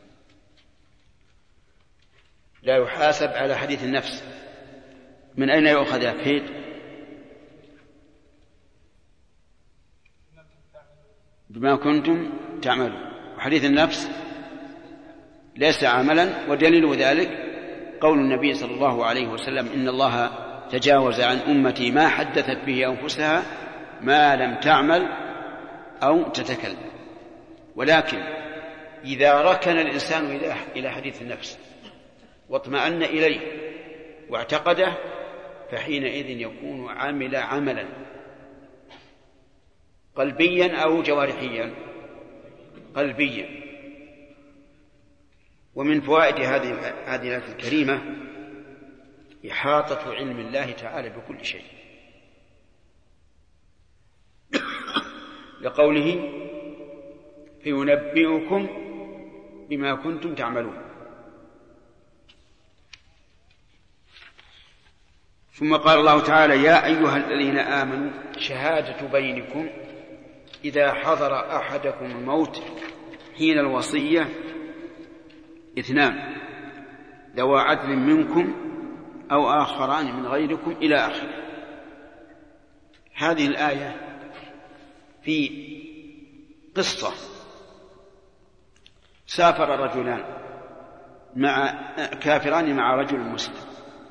Speaker 10: لا يحاسب على حديث النفس. من أين يؤخذ يا فهيد؟ بما كنتم تعملون. وحديث النفس ليس عملا، ودليل ذلك قول النبي صلى الله عليه وسلم إن الله تجاوز عن أمتي ما حدثت به أنفسها ما لم تعمل أو تتكلم. ولكن إذا ركن الإنسان إلى حديث النفس واطمأن إليه واعتقده فحينئذ يكون عامل عملا قلبيا أو جوارحيا قلبيا. ومن فوائد هذه هذه الآية الكريمة إحاطة علم الله تعالى بكل شيء، لقوله فينبئكم بما كنتم تعملون. ثم قال الله تعالى يا أيها الذين آمنوا شهادة بينكم إذا حضر أحدكم الموت حين الوصية اثنان ذوى عدل منكم أو آخران من غيركم إلى آخره. هذه الآية في قصة سافر رجلان مع كافران مع رجل مسلم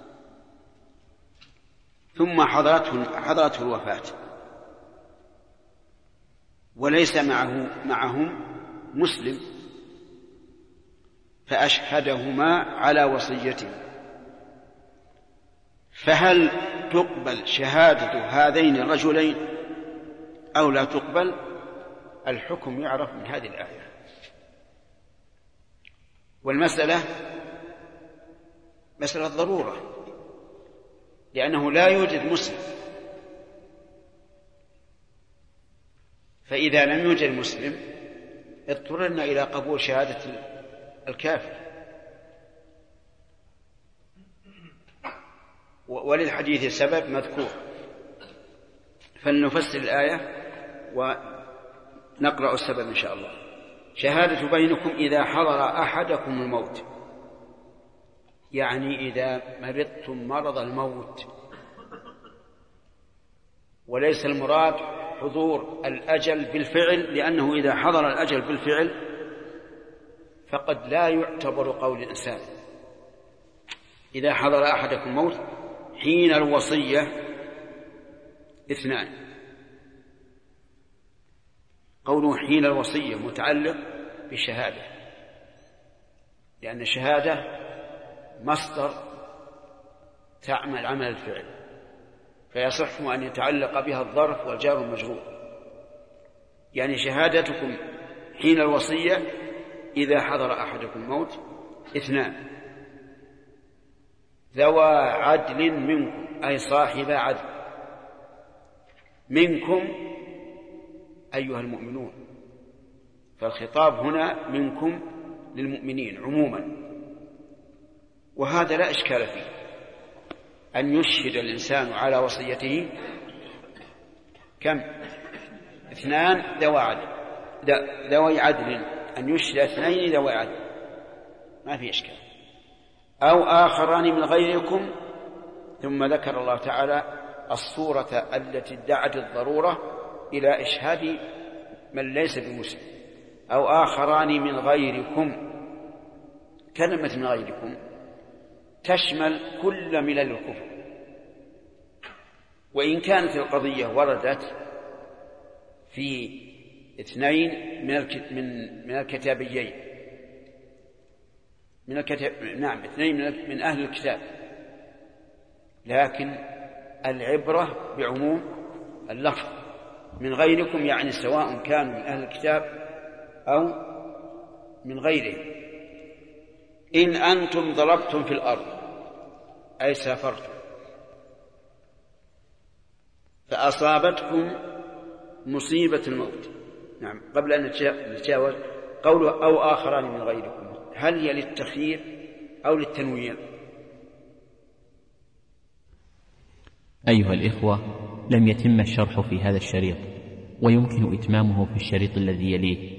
Speaker 10: ثم حضرته حضرته الوفاة وليس معه معهم مسلم فأشهدهما على وصيته، فهل تقبل شهادة هذين الرجلين أو لا تقبل؟ الحكم يعرف من هذه الآية. والمسألة مسألة ضرورة، لأنه لا يوجد مسلم، فإذا لم يوجد مسلم اضطررنا إلى قبول شهادة الكافر. وللحديث سبب مذكور، فلنفسر الآية ونقرأ السبب إن شاء الله. شهادة بينكم إذا حضر أحدكم الموت، يعني إذا مرضتم مرض الموت، وليس المراد حضور الأجل بالفعل، لأنه إذا حضر الأجل بالفعل فقد لا يعتبر قول الإنسان. إذا حضر أحدكم الموت حين الوصية اثنان، قوله حين الوصية متعلق بالشهادة، لأن الشهادة مصدر تعمل عمل الفعل، فيصح أن يتعلق بها الظرف والجار والمجرور. يعني شهادتكم حين الوصية إذا حضر أحدكم الموت اثنان ذوى عدل منكم، أي صاحب عدل منكم أيها المؤمنون، فالخطاب هنا منكم للمؤمنين عموما. وهذا لا إشكال فيه، أن يشهد الإنسان على وصيته كم؟ اثنان ذوى عدل، ذوي عدل، أن يشهد اثنين ذوي عدل ما في إشكال، أو آخران من غيركم. ثم ذكر الله تعالى الصورة التي ادعت الضرورة إلى إشهاد من ليس بمسلم، أو آخران من غيركم. كلمة من غيركم تشمل كل ملل الكفر، وإن كانت القضية وردت في اثنين من من الكتابيين من الكتاب نعم اثنين من أهل الكتاب، لكن العبرة بعموم اللفظ. من غيركم يعني سواء كانوا من أهل الكتاب أو من غيرهم. إن أنتم ضربتم في الأرض أي سافرتم فأصابتكم مصيبة الموت، نعم قبل أن نتجاوز قوله أو آخران من غيركم، هل هي للتخيير أو للتنوير؟
Speaker 1: أيها الإخوة، لم يتم الشرح في هذا الشريط، ويمكن إتمامه في الشريط الذي يليه،